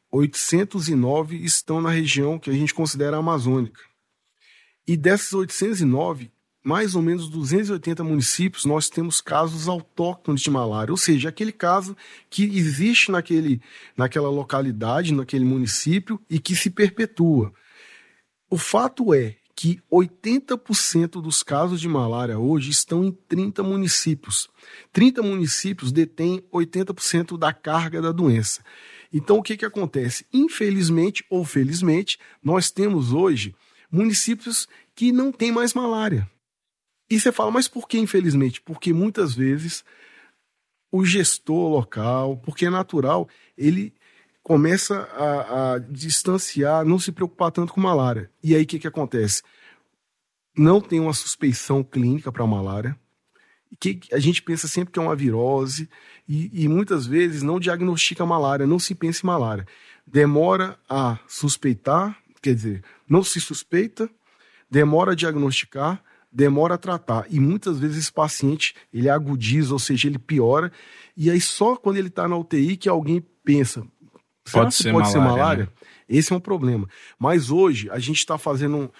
809 estão na região que a gente considera amazônica. E desses 809, mais ou menos 280 municípios, nós temos casos autóctones de malária, ou seja, aquele caso que existe naquela localidade, naquele município e que se perpetua. O fato é que 80% dos casos de malária hoje estão em 30 municípios. 30 municípios detêm 80% da carga da doença. Então, o que acontece? Infelizmente ou felizmente, nós temos hoje municípios que não têm mais malária. E você fala, mas por que infelizmente? Porque muitas vezes o gestor local, porque é natural, ele começa a distanciar, não se preocupar tanto com malária. E aí o que acontece? Não tem uma suspeição clínica para malária, que a gente pensa sempre que é uma virose e muitas vezes não diagnostica malária, não se pensa em malária. Demora a suspeitar, quer dizer, não se suspeita, demora a diagnosticar, demora a tratar. E muitas vezes esse paciente, ele agudiza, ou seja, ele piora. E aí só quando ele está na UTI que alguém pensa, pode ser malária? Né? Esse é um problema. Mas hoje a gente está fazendo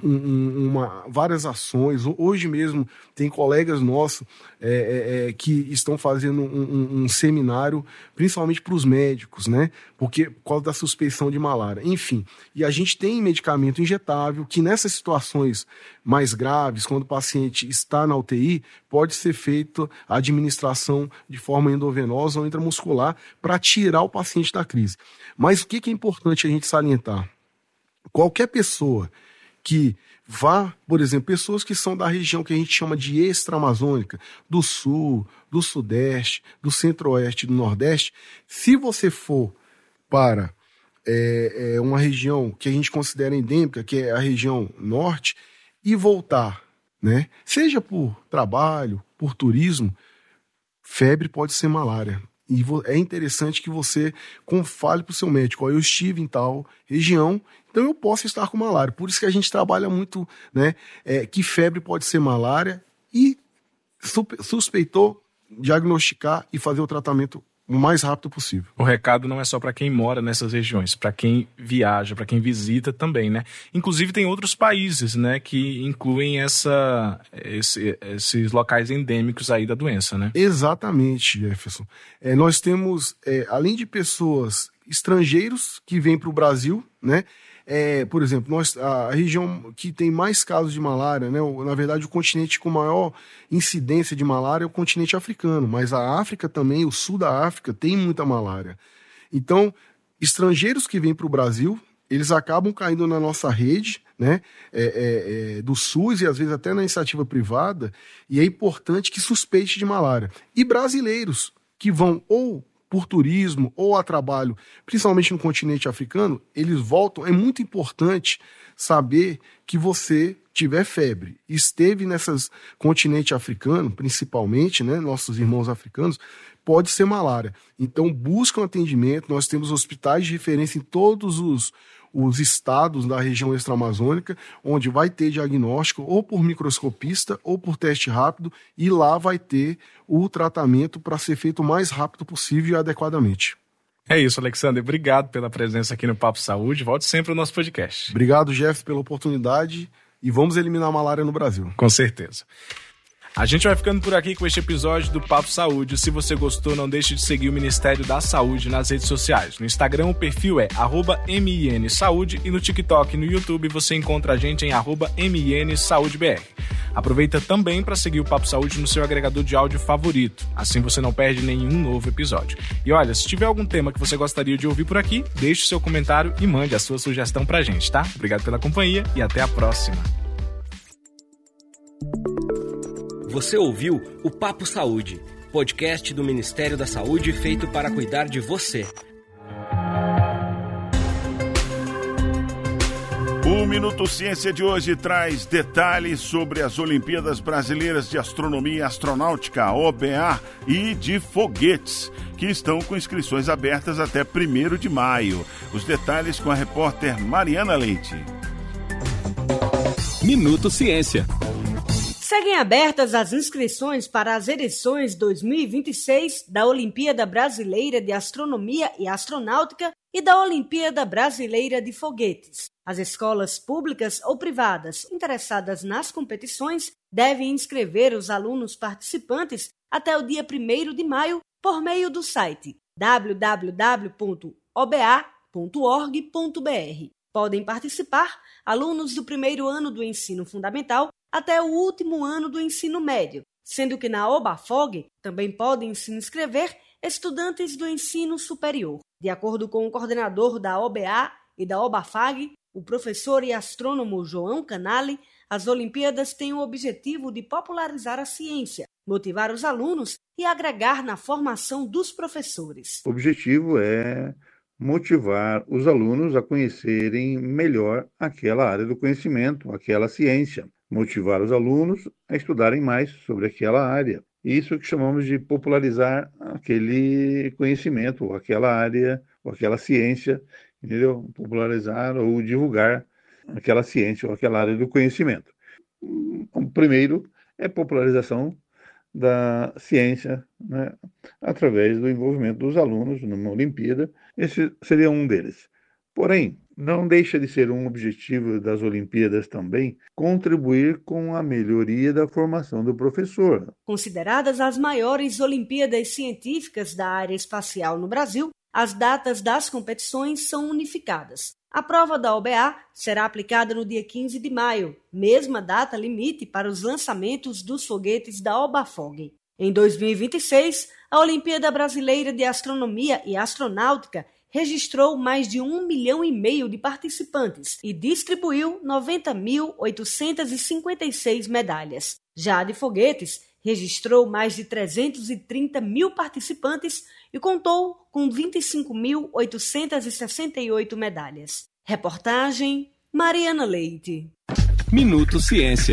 várias ações. Hoje mesmo tem colegas nossos que estão fazendo um seminário, principalmente para os médicos, né? Por causa da suspeição de malária. Enfim, e a gente tem medicamento injetável que nessas situações mais graves, quando o paciente está na UTI, pode ser feita a administração de forma endovenosa ou intramuscular para tirar o paciente da crise. Mas o que é importante a gente salientar? Qualquer pessoa que vá, por exemplo, pessoas que são da região que a gente chama de extra-amazônica, do sul, do sudeste, do centro-oeste e do nordeste, se você for para uma região que a gente considera endêmica, que é a região norte, e voltar, né, seja por trabalho, por turismo, febre pode ser malária. E é interessante que você fale para o seu médico, eu estive em tal região, então eu posso estar com malária. Por isso que a gente trabalha muito, né, que febre pode ser malária e suspeitou, diagnosticar e fazer o tratamento o mais rápido possível. O recado não é só para quem mora nessas regiões, para quem viaja, para quem visita também, né? Inclusive tem outros países, né, que incluem esses locais endêmicos aí da doença, né? Exatamente, Jefferson. Nós temos, além de pessoas estrangeiros que vêm para o Brasil, né? Por exemplo, a região que tem mais casos de malária, né, na verdade o continente com maior incidência de malária é o continente africano, mas a África também, o sul da África tem muita malária. Então, estrangeiros que vêm para o Brasil, eles acabam caindo na nossa rede, né, do SUS e às vezes até na iniciativa privada, e é importante que suspeite de malária. E brasileiros que vão ou por turismo ou a trabalho, principalmente no continente africano, eles voltam. É muito importante saber que você tiver febre, esteve nessas continente africano, principalmente, né, nossos irmãos africanos, pode ser malária. Então buscam atendimento, nós temos hospitais de referência em todos os estados da região extra-amazônica, onde vai ter diagnóstico ou por microscopista ou por teste rápido, e lá vai ter o tratamento para ser feito o mais rápido possível e adequadamente. É isso, Alexander. Obrigado pela presença aqui no Papo Saúde. Volte sempre ao nosso podcast. Obrigado, Jeff, pela oportunidade. e vamos eliminar a malária no Brasil. Com certeza. A gente vai ficando por aqui com este episódio do Papo Saúde. Se você gostou, não deixe de seguir o Ministério da Saúde nas redes sociais. No Instagram, o perfil é @MINSaúde e no TikTok e no YouTube você encontra a gente em @MINSaúdeBR. Aproveita também para seguir o Papo Saúde no seu agregador de áudio favorito. Assim você não perde nenhum novo episódio. E olha, se tiver algum tema que você gostaria de ouvir por aqui, deixe o seu comentário e mande a sua sugestão pra gente, tá? Obrigado pela companhia e até a próxima. Você ouviu o Papo Saúde, podcast do Ministério da Saúde feito para cuidar de você. O Minuto Ciência de hoje traz detalhes sobre as Olimpíadas Brasileiras de Astronomia e Astronáutica, OBA, e de foguetes, que estão com inscrições abertas até 1º de maio. Os detalhes com a repórter Mariana Leite. Minuto Ciência. Seguem abertas as inscrições para as edições 2026 da Olimpíada Brasileira de Astronomia e Astronáutica e da Olimpíada Brasileira de Foguetes. As escolas públicas ou privadas interessadas nas competições devem inscrever os alunos participantes até o dia 1º de maio por meio do site www.oba.org.br. Podem participar alunos do primeiro ano do ensino fundamental até o último ano do ensino médio, sendo que na OBAFOG também podem se inscrever estudantes do ensino superior. De acordo com o coordenador da OBA e da OBAFAG, o professor e astrônomo João Canali, as Olimpíadas têm o objetivo de popularizar a ciência, motivar os alunos e agregar na formação dos professores. O objetivo é motivar os alunos a conhecerem melhor aquela área do conhecimento, aquela ciência. Motivar os alunos a estudarem mais sobre aquela área. Isso que chamamos de popularizar aquele conhecimento, ou aquela área, ou aquela ciência, entendeu? Popularizar ou divulgar aquela ciência ou aquela área do conhecimento. O primeiro é popularização da ciência, né, através do envolvimento dos alunos numa Olimpíada. Esse seria um deles. Porém, não deixa de ser um objetivo das Olimpíadas também contribuir com a melhoria da formação do professor. Consideradas as maiores Olimpíadas científicas da área espacial no Brasil, as datas das competições são unificadas. A prova da OBA será aplicada no dia 15 de maio, mesma data limite para os lançamentos dos foguetes da OBAFOG. Em 2026, a Olimpíada Brasileira de Astronomia e Astronáutica registrou mais de 1,5 milhão de participantes e distribuiu 90.856 medalhas. Já a de foguetes registrou mais de 330 mil participantes e contou com 25.868 medalhas. Reportagem Mariana Leite. Minuto Ciência.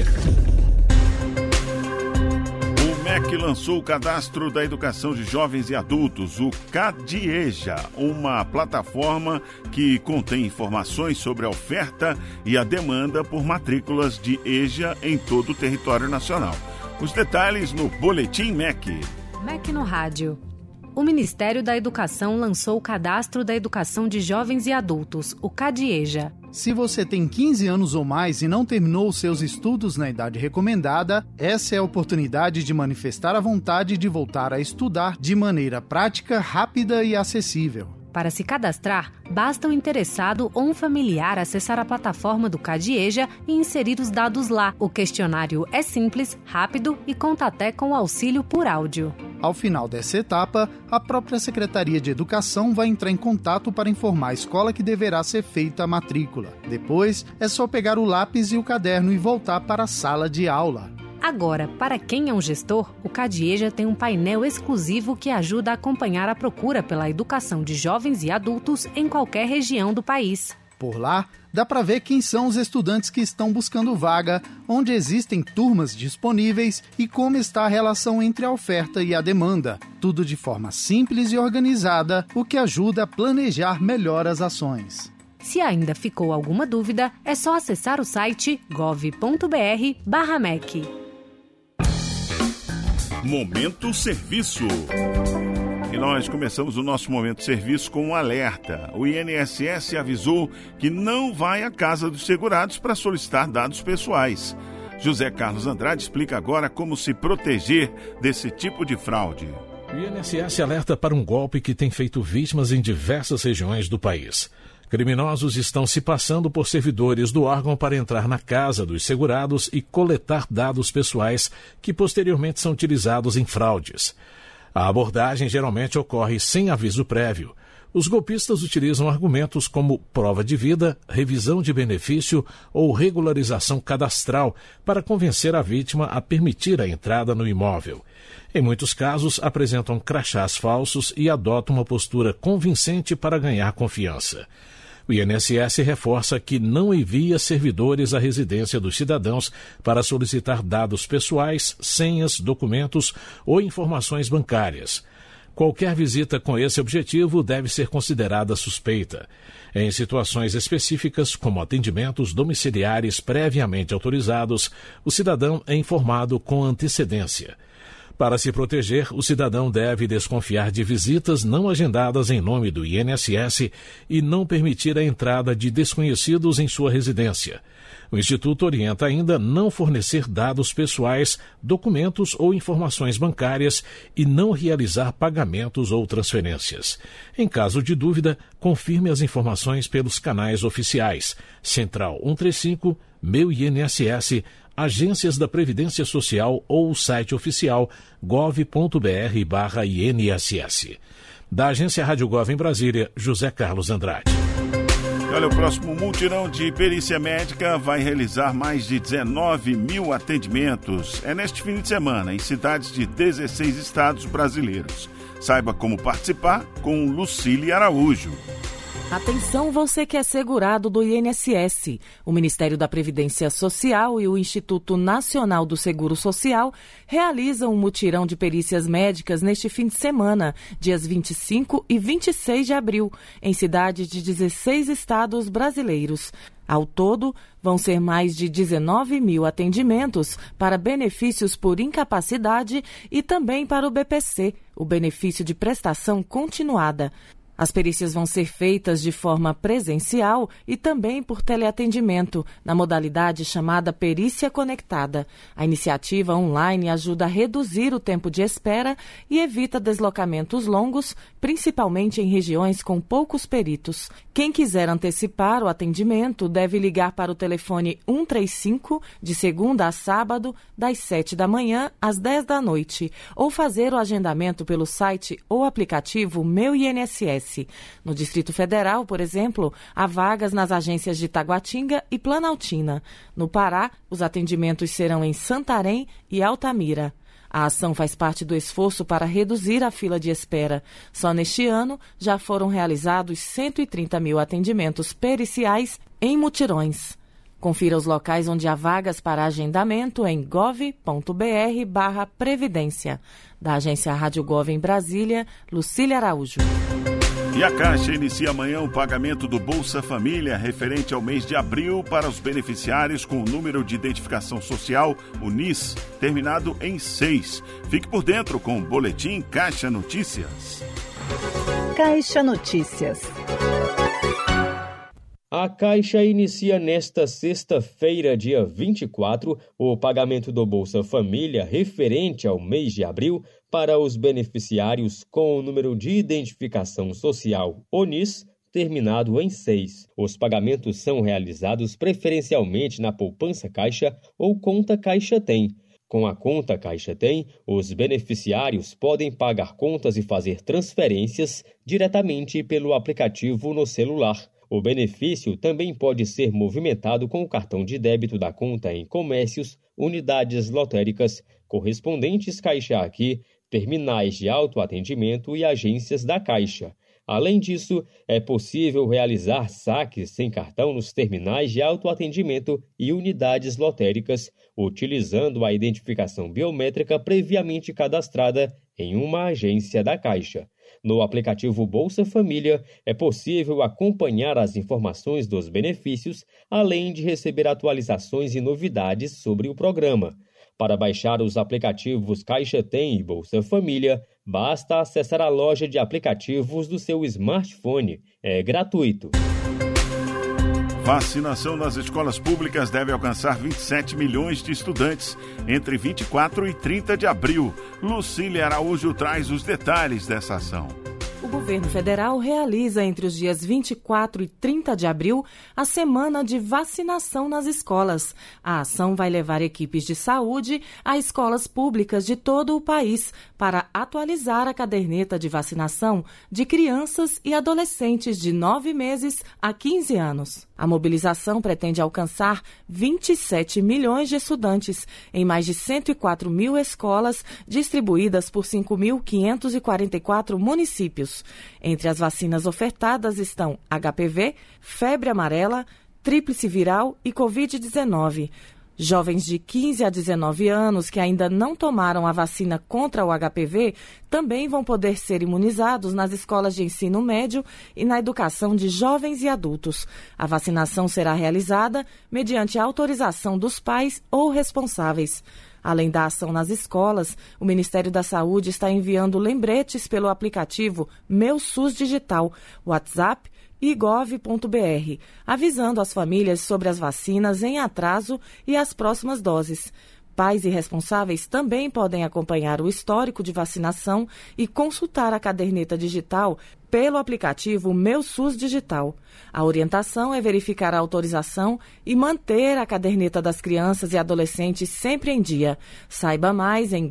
O MEC lançou o Cadastro da Educação de Jovens e Adultos, o CADIEJA, uma plataforma que contém informações sobre a oferta e a demanda por matrículas de EJA em todo o território nacional. Os detalhes no Boletim MEC. MEC no Rádio. O Ministério da Educação lançou o Cadastro da Educação de Jovens e Adultos, o CADIEJA. Se você tem 15 anos ou mais e não terminou os seus estudos na idade recomendada, essa é a oportunidade de manifestar a vontade de voltar a estudar de maneira prática, rápida e acessível. Para se cadastrar, basta um interessado ou um familiar acessar a plataforma do CADIEJA e inserir os dados lá. O questionário é simples, rápido e conta até com auxílio por áudio. Ao final dessa etapa, a própria Secretaria de Educação vai entrar em contato para informar a escola que deverá ser feita a matrícula. Depois, é só pegar o lápis e o caderno e voltar para a sala de aula. Agora, para quem é um gestor, o CADIEJA tem um painel exclusivo que ajuda a acompanhar a procura pela educação de jovens e adultos em qualquer região do país. Por lá, dá para ver quem são os estudantes que estão buscando vaga, onde existem turmas disponíveis e como está a relação entre a oferta e a demanda. Tudo de forma simples e organizada, o que ajuda a planejar melhor as ações. Se ainda ficou alguma dúvida, é só acessar o site gov.br/MEC. Momento Serviço. E nós começamos o nosso momento de serviço com um alerta. O INSS avisou que não vai à Casa dos Segurados para solicitar dados pessoais. José Carlos Andrade explica agora como se proteger desse tipo de fraude. O INSS alerta para um golpe que tem feito vítimas em diversas regiões do país. Criminosos estão se passando por servidores do órgão para entrar na casa dos segurados e coletar dados pessoais que posteriormente são utilizados em fraudes. A abordagem geralmente ocorre sem aviso prévio. Os golpistas utilizam argumentos como prova de vida, revisão de benefício ou regularização cadastral para convencer a vítima a permitir a entrada no imóvel. Em muitos casos, apresentam crachás falsos e adotam uma postura convincente para ganhar confiança. O INSS reforça que não envia servidores à residência dos cidadãos para solicitar dados pessoais, senhas, documentos ou informações bancárias. Qualquer visita com esse objetivo deve ser considerada suspeita. Em situações específicas, como atendimentos domiciliares previamente autorizados, o cidadão é informado com antecedência. Para se proteger, o cidadão deve desconfiar de visitas não agendadas em nome do INSS e não permitir a entrada de desconhecidos em sua residência. O Instituto orienta ainda não fornecer dados pessoais, documentos ou informações bancárias e não realizar pagamentos ou transferências. Em caso de dúvida, confirme as informações pelos canais oficiais: Central 135, Meu INSS, agências da Previdência Social ou o site oficial gov.br/INSS. Da Agência Rádio Gov em Brasília, José Carlos Andrade. Olha, o próximo mutirão de perícia médica vai realizar mais de 19 mil atendimentos. É neste fim de semana, em cidades de 16 estados brasileiros. Saiba como participar com Lucília Araújo. Atenção, você que é segurado do INSS. O Ministério da Previdência Social e o Instituto Nacional do Seguro Social realizam um mutirão de perícias médicas neste fim de semana, dias 25 e 26 de abril, em cidades de 16 estados brasileiros. Ao todo, vão ser mais de 19 mil atendimentos para benefícios por incapacidade e também para o BPC, o benefício de prestação continuada. As perícias vão ser feitas de forma presencial e também por teleatendimento, na modalidade chamada Perícia Conectada. A iniciativa online ajuda a reduzir o tempo de espera e evita deslocamentos longos, principalmente em regiões com poucos peritos. Quem quiser antecipar o atendimento deve ligar para o telefone 135, de segunda a sábado, das 7 da manhã às 10 da noite, ou fazer o agendamento pelo site ou aplicativo Meu INSS. No Distrito Federal, por exemplo, há vagas nas agências de Taguatinga e Planaltina. No Pará, os atendimentos serão em Santarém e Altamira. A ação faz parte do esforço para reduzir a fila de espera. Só neste ano, já foram realizados 130 mil atendimentos periciais em mutirões. Confira os locais onde há vagas para agendamento em gov.br/previdência. Da Agência Rádio Gov em Brasília, Lucília Araújo. E a Caixa inicia amanhã o pagamento do Bolsa Família referente ao mês de abril para os beneficiários com o número de identificação social, o NIS, terminado em 6. Fique por dentro com o Boletim Caixa Notícias. Caixa Notícias. A Caixa inicia nesta sexta-feira, dia 24, o pagamento do Bolsa Família referente ao mês de abril para os beneficiários com o número de identificação social, o NIS, terminado em 6. Os pagamentos são realizados preferencialmente na poupança Caixa ou conta Caixa Tem. Com a conta Caixa Tem, os beneficiários podem pagar contas e fazer transferências diretamente pelo aplicativo no celular. O benefício também pode ser movimentado com o cartão de débito da conta em comércios, unidades lotéricas, correspondentes Caixa Aqui, terminais de autoatendimento e agências da Caixa. Além disso, é possível realizar saques sem cartão nos terminais de autoatendimento e unidades lotéricas, utilizando a identificação biométrica previamente cadastrada em uma agência da Caixa. No aplicativo Bolsa Família, é possível acompanhar as informações dos benefícios, além de receber atualizações e novidades sobre o programa. Para baixar os aplicativos Caixa Tem e Bolsa Família, basta acessar a loja de aplicativos do seu smartphone. É gratuito. Vacinação nas escolas públicas deve alcançar 27 milhões de estudantes entre 24 e 30 de abril. Lucília Araújo traz os detalhes dessa ação. O governo federal realiza entre os dias 24 e 30 de abril a semana de vacinação nas escolas. A ação vai levar equipes de saúde a escolas públicas de todo o país para atualizar a caderneta de vacinação de crianças e adolescentes de 9 meses a 15 anos. A mobilização pretende alcançar 27 milhões de estudantes em mais de 104 mil escolas distribuídas por 5.544 municípios. Entre as vacinas ofertadas estão HPV, febre amarela, tríplice viral e Covid-19. Jovens de 15 a 19 anos que ainda não tomaram a vacina contra o HPV também vão poder ser imunizados nas escolas de ensino médio e na educação de jovens e adultos. A vacinação será realizada mediante autorização dos pais ou responsáveis. Além da ação nas escolas, o Ministério da Saúde está enviando lembretes pelo aplicativo Meu SUS Digital, WhatsApp e gov.br, avisando as famílias sobre as vacinas em atraso e as próximas doses. Pais e responsáveis também podem acompanhar o histórico de vacinação e consultar a caderneta digital pelo aplicativo Meu SUS Digital. A orientação é verificar a autorização e manter a caderneta das crianças e adolescentes sempre em dia. Saiba mais em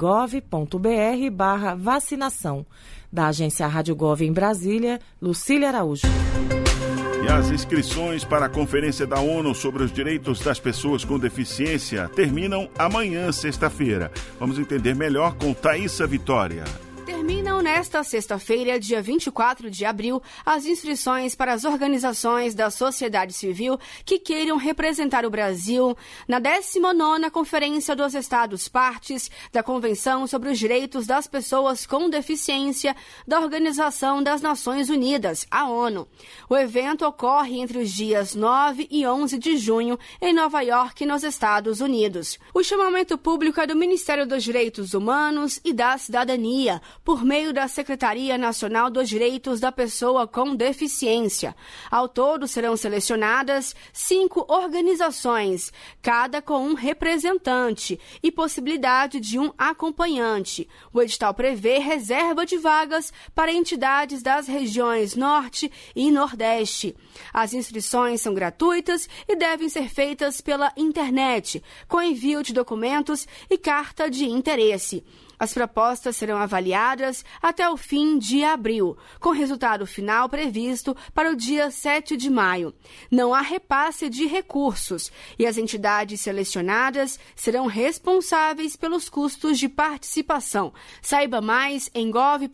gov.br/vacinação. Da agência Rádio Gov em Brasília, Lucília Araújo. E as inscrições para a Conferência da ONU sobre os Direitos das Pessoas com Deficiência terminam amanhã, sexta-feira. Vamos entender melhor com Thaísa Vitória. Terminam nesta sexta-feira, dia 24 de abril, as inscrições para as organizações da sociedade civil que queiram representar o Brasil na 19ª Conferência dos Estados Partes da Convenção sobre os Direitos das Pessoas com Deficiência da Organização das Nações Unidas, a ONU. O evento ocorre entre os dias 9 e 11 de junho em Nova York, nos Estados Unidos. O chamamento público é do Ministério dos Direitos Humanos e da Cidadania, por meio da Secretaria Nacional dos Direitos da Pessoa com Deficiência. Ao todo, serão selecionadas 5 organizações, cada com um representante e possibilidade de um acompanhante. O edital prevê reserva de vagas para entidades das regiões Norte e Nordeste. As inscrições são gratuitas e devem ser feitas pela internet, com envio de documentos e carta de interesse. As propostas serão avaliadas até o fim de abril, com resultado final previsto para o dia 7 de maio. Não há repasse de recursos e as entidades selecionadas serão responsáveis pelos custos de participação. Saiba mais em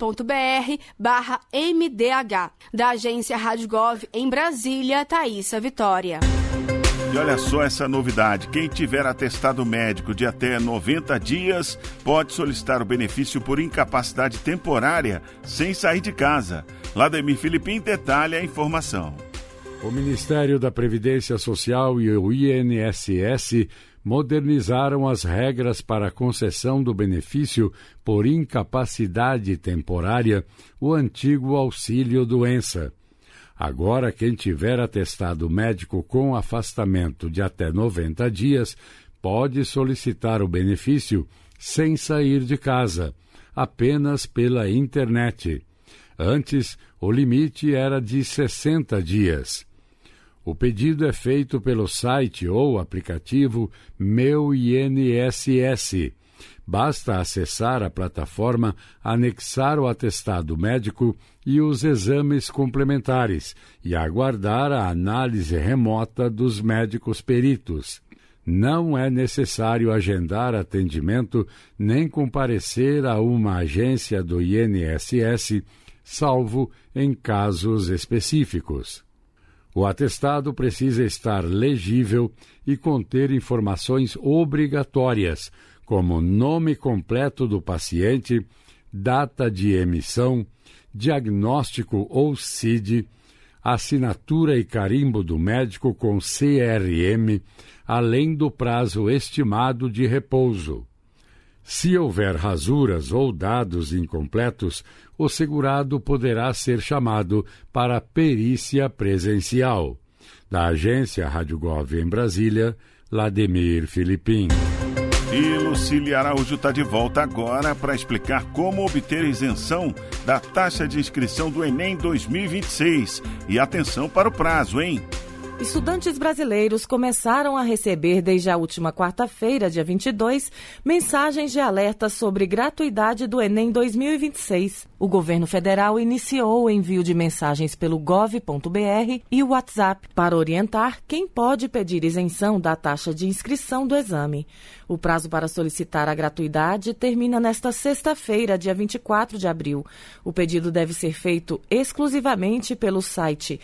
gov.br/MDH. Da agência Rádio Gov em Brasília, Thaísa Vitória. E olha só essa novidade, quem tiver atestado médico de até 90 dias pode solicitar o benefício por incapacidade temporária sem sair de casa. Lademir Filipim detalha a informação. O Ministério da Previdência Social e o INSS modernizaram as regras para a concessão do benefício por incapacidade temporária, o antigo auxílio-doença. Agora, quem tiver atestado médico com afastamento de até 90 dias pode solicitar o benefício sem sair de casa, apenas pela internet. Antes, o limite era de 60 dias. O pedido é feito pelo site ou aplicativo Meu INSS. Basta acessar a plataforma, anexar o atestado médico e os exames complementares e aguardar a análise remota dos médicos peritos. Não é necessário agendar atendimento nem comparecer a uma agência do INSS, salvo em casos específicos. O atestado precisa estar legível e conter informações obrigatórias, como nome completo do paciente, data de emissão, diagnóstico ou CID, assinatura e carimbo do médico com CRM, além do prazo estimado de repouso. Se houver rasuras ou dados incompletos, o segurado poderá ser chamado para perícia presencial. Da agência Rádio Gov em Brasília, Lademir Filipim. E Lucília Araújo está de volta agora para explicar como obter isenção da taxa de inscrição do Enem 2026. E atenção para o prazo, hein? Estudantes brasileiros começaram a receber desde a última quarta-feira, dia 22, mensagens de alerta sobre gratuidade do Enem 2026. O governo federal iniciou o envio de mensagens pelo gov.br e o WhatsApp para orientar quem pode pedir isenção da taxa de inscrição do exame. O prazo para solicitar a gratuidade termina nesta sexta-feira, dia 24 de abril. O pedido deve ser feito exclusivamente pelo site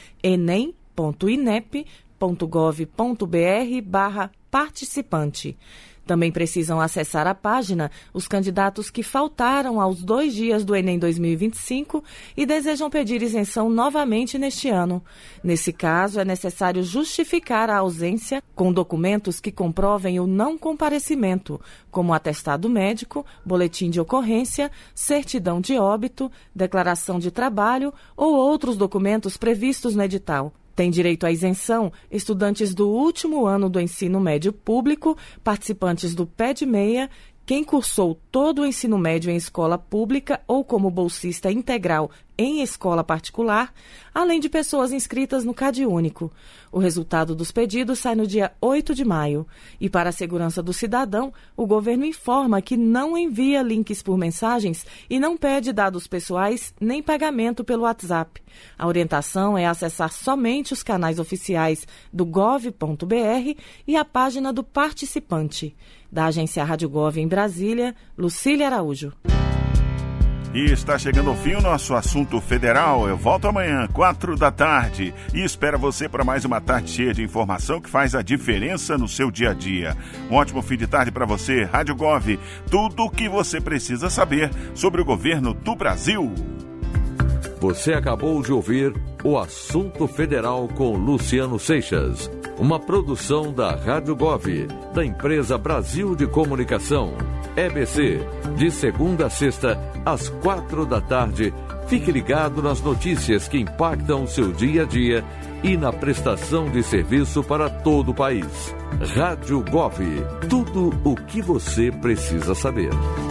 enem.inep.gov.br/participante. Também precisam acessar a página os candidatos que faltaram aos 2 dias do Enem 2025 e desejam pedir isenção novamente neste ano. Nesse caso, é necessário justificar a ausência com documentos que comprovem o não comparecimento, como atestado médico, boletim de ocorrência, certidão de óbito, declaração de trabalho ou outros documentos previstos no edital. Tem direito à isenção estudantes do último ano do ensino médio público, participantes do PED-6, quem cursou todo o ensino médio em escola pública ou como bolsista integral em escola particular, além de pessoas inscritas no CadÚnico. O resultado dos pedidos sai no dia 8 de maio. E para a segurança do cidadão, o governo informa que não envia links por mensagens e não pede dados pessoais nem pagamento pelo WhatsApp. A orientação é acessar somente os canais oficiais do gov.br e a página do participante. Da agência Rádio Gov em Brasília, Lucília Araújo. E está chegando ao fim o nosso assunto federal. Eu volto amanhã, 4 da tarde. E espero você para mais uma tarde cheia de informação que faz a diferença no seu dia a dia. Um ótimo fim de tarde para você. Rádio Gov, tudo o que você precisa saber sobre o governo do Brasil. Você acabou de ouvir o Assunto Federal com Luciano Seixas. Uma produção da Rádio Gov, da empresa Brasil de Comunicação. EBC, de segunda a sexta, às 4 da tarde. Fique ligado nas notícias que impactam o seu dia a dia e na prestação de serviço para todo o país. Rádio Gov, tudo o que você precisa saber.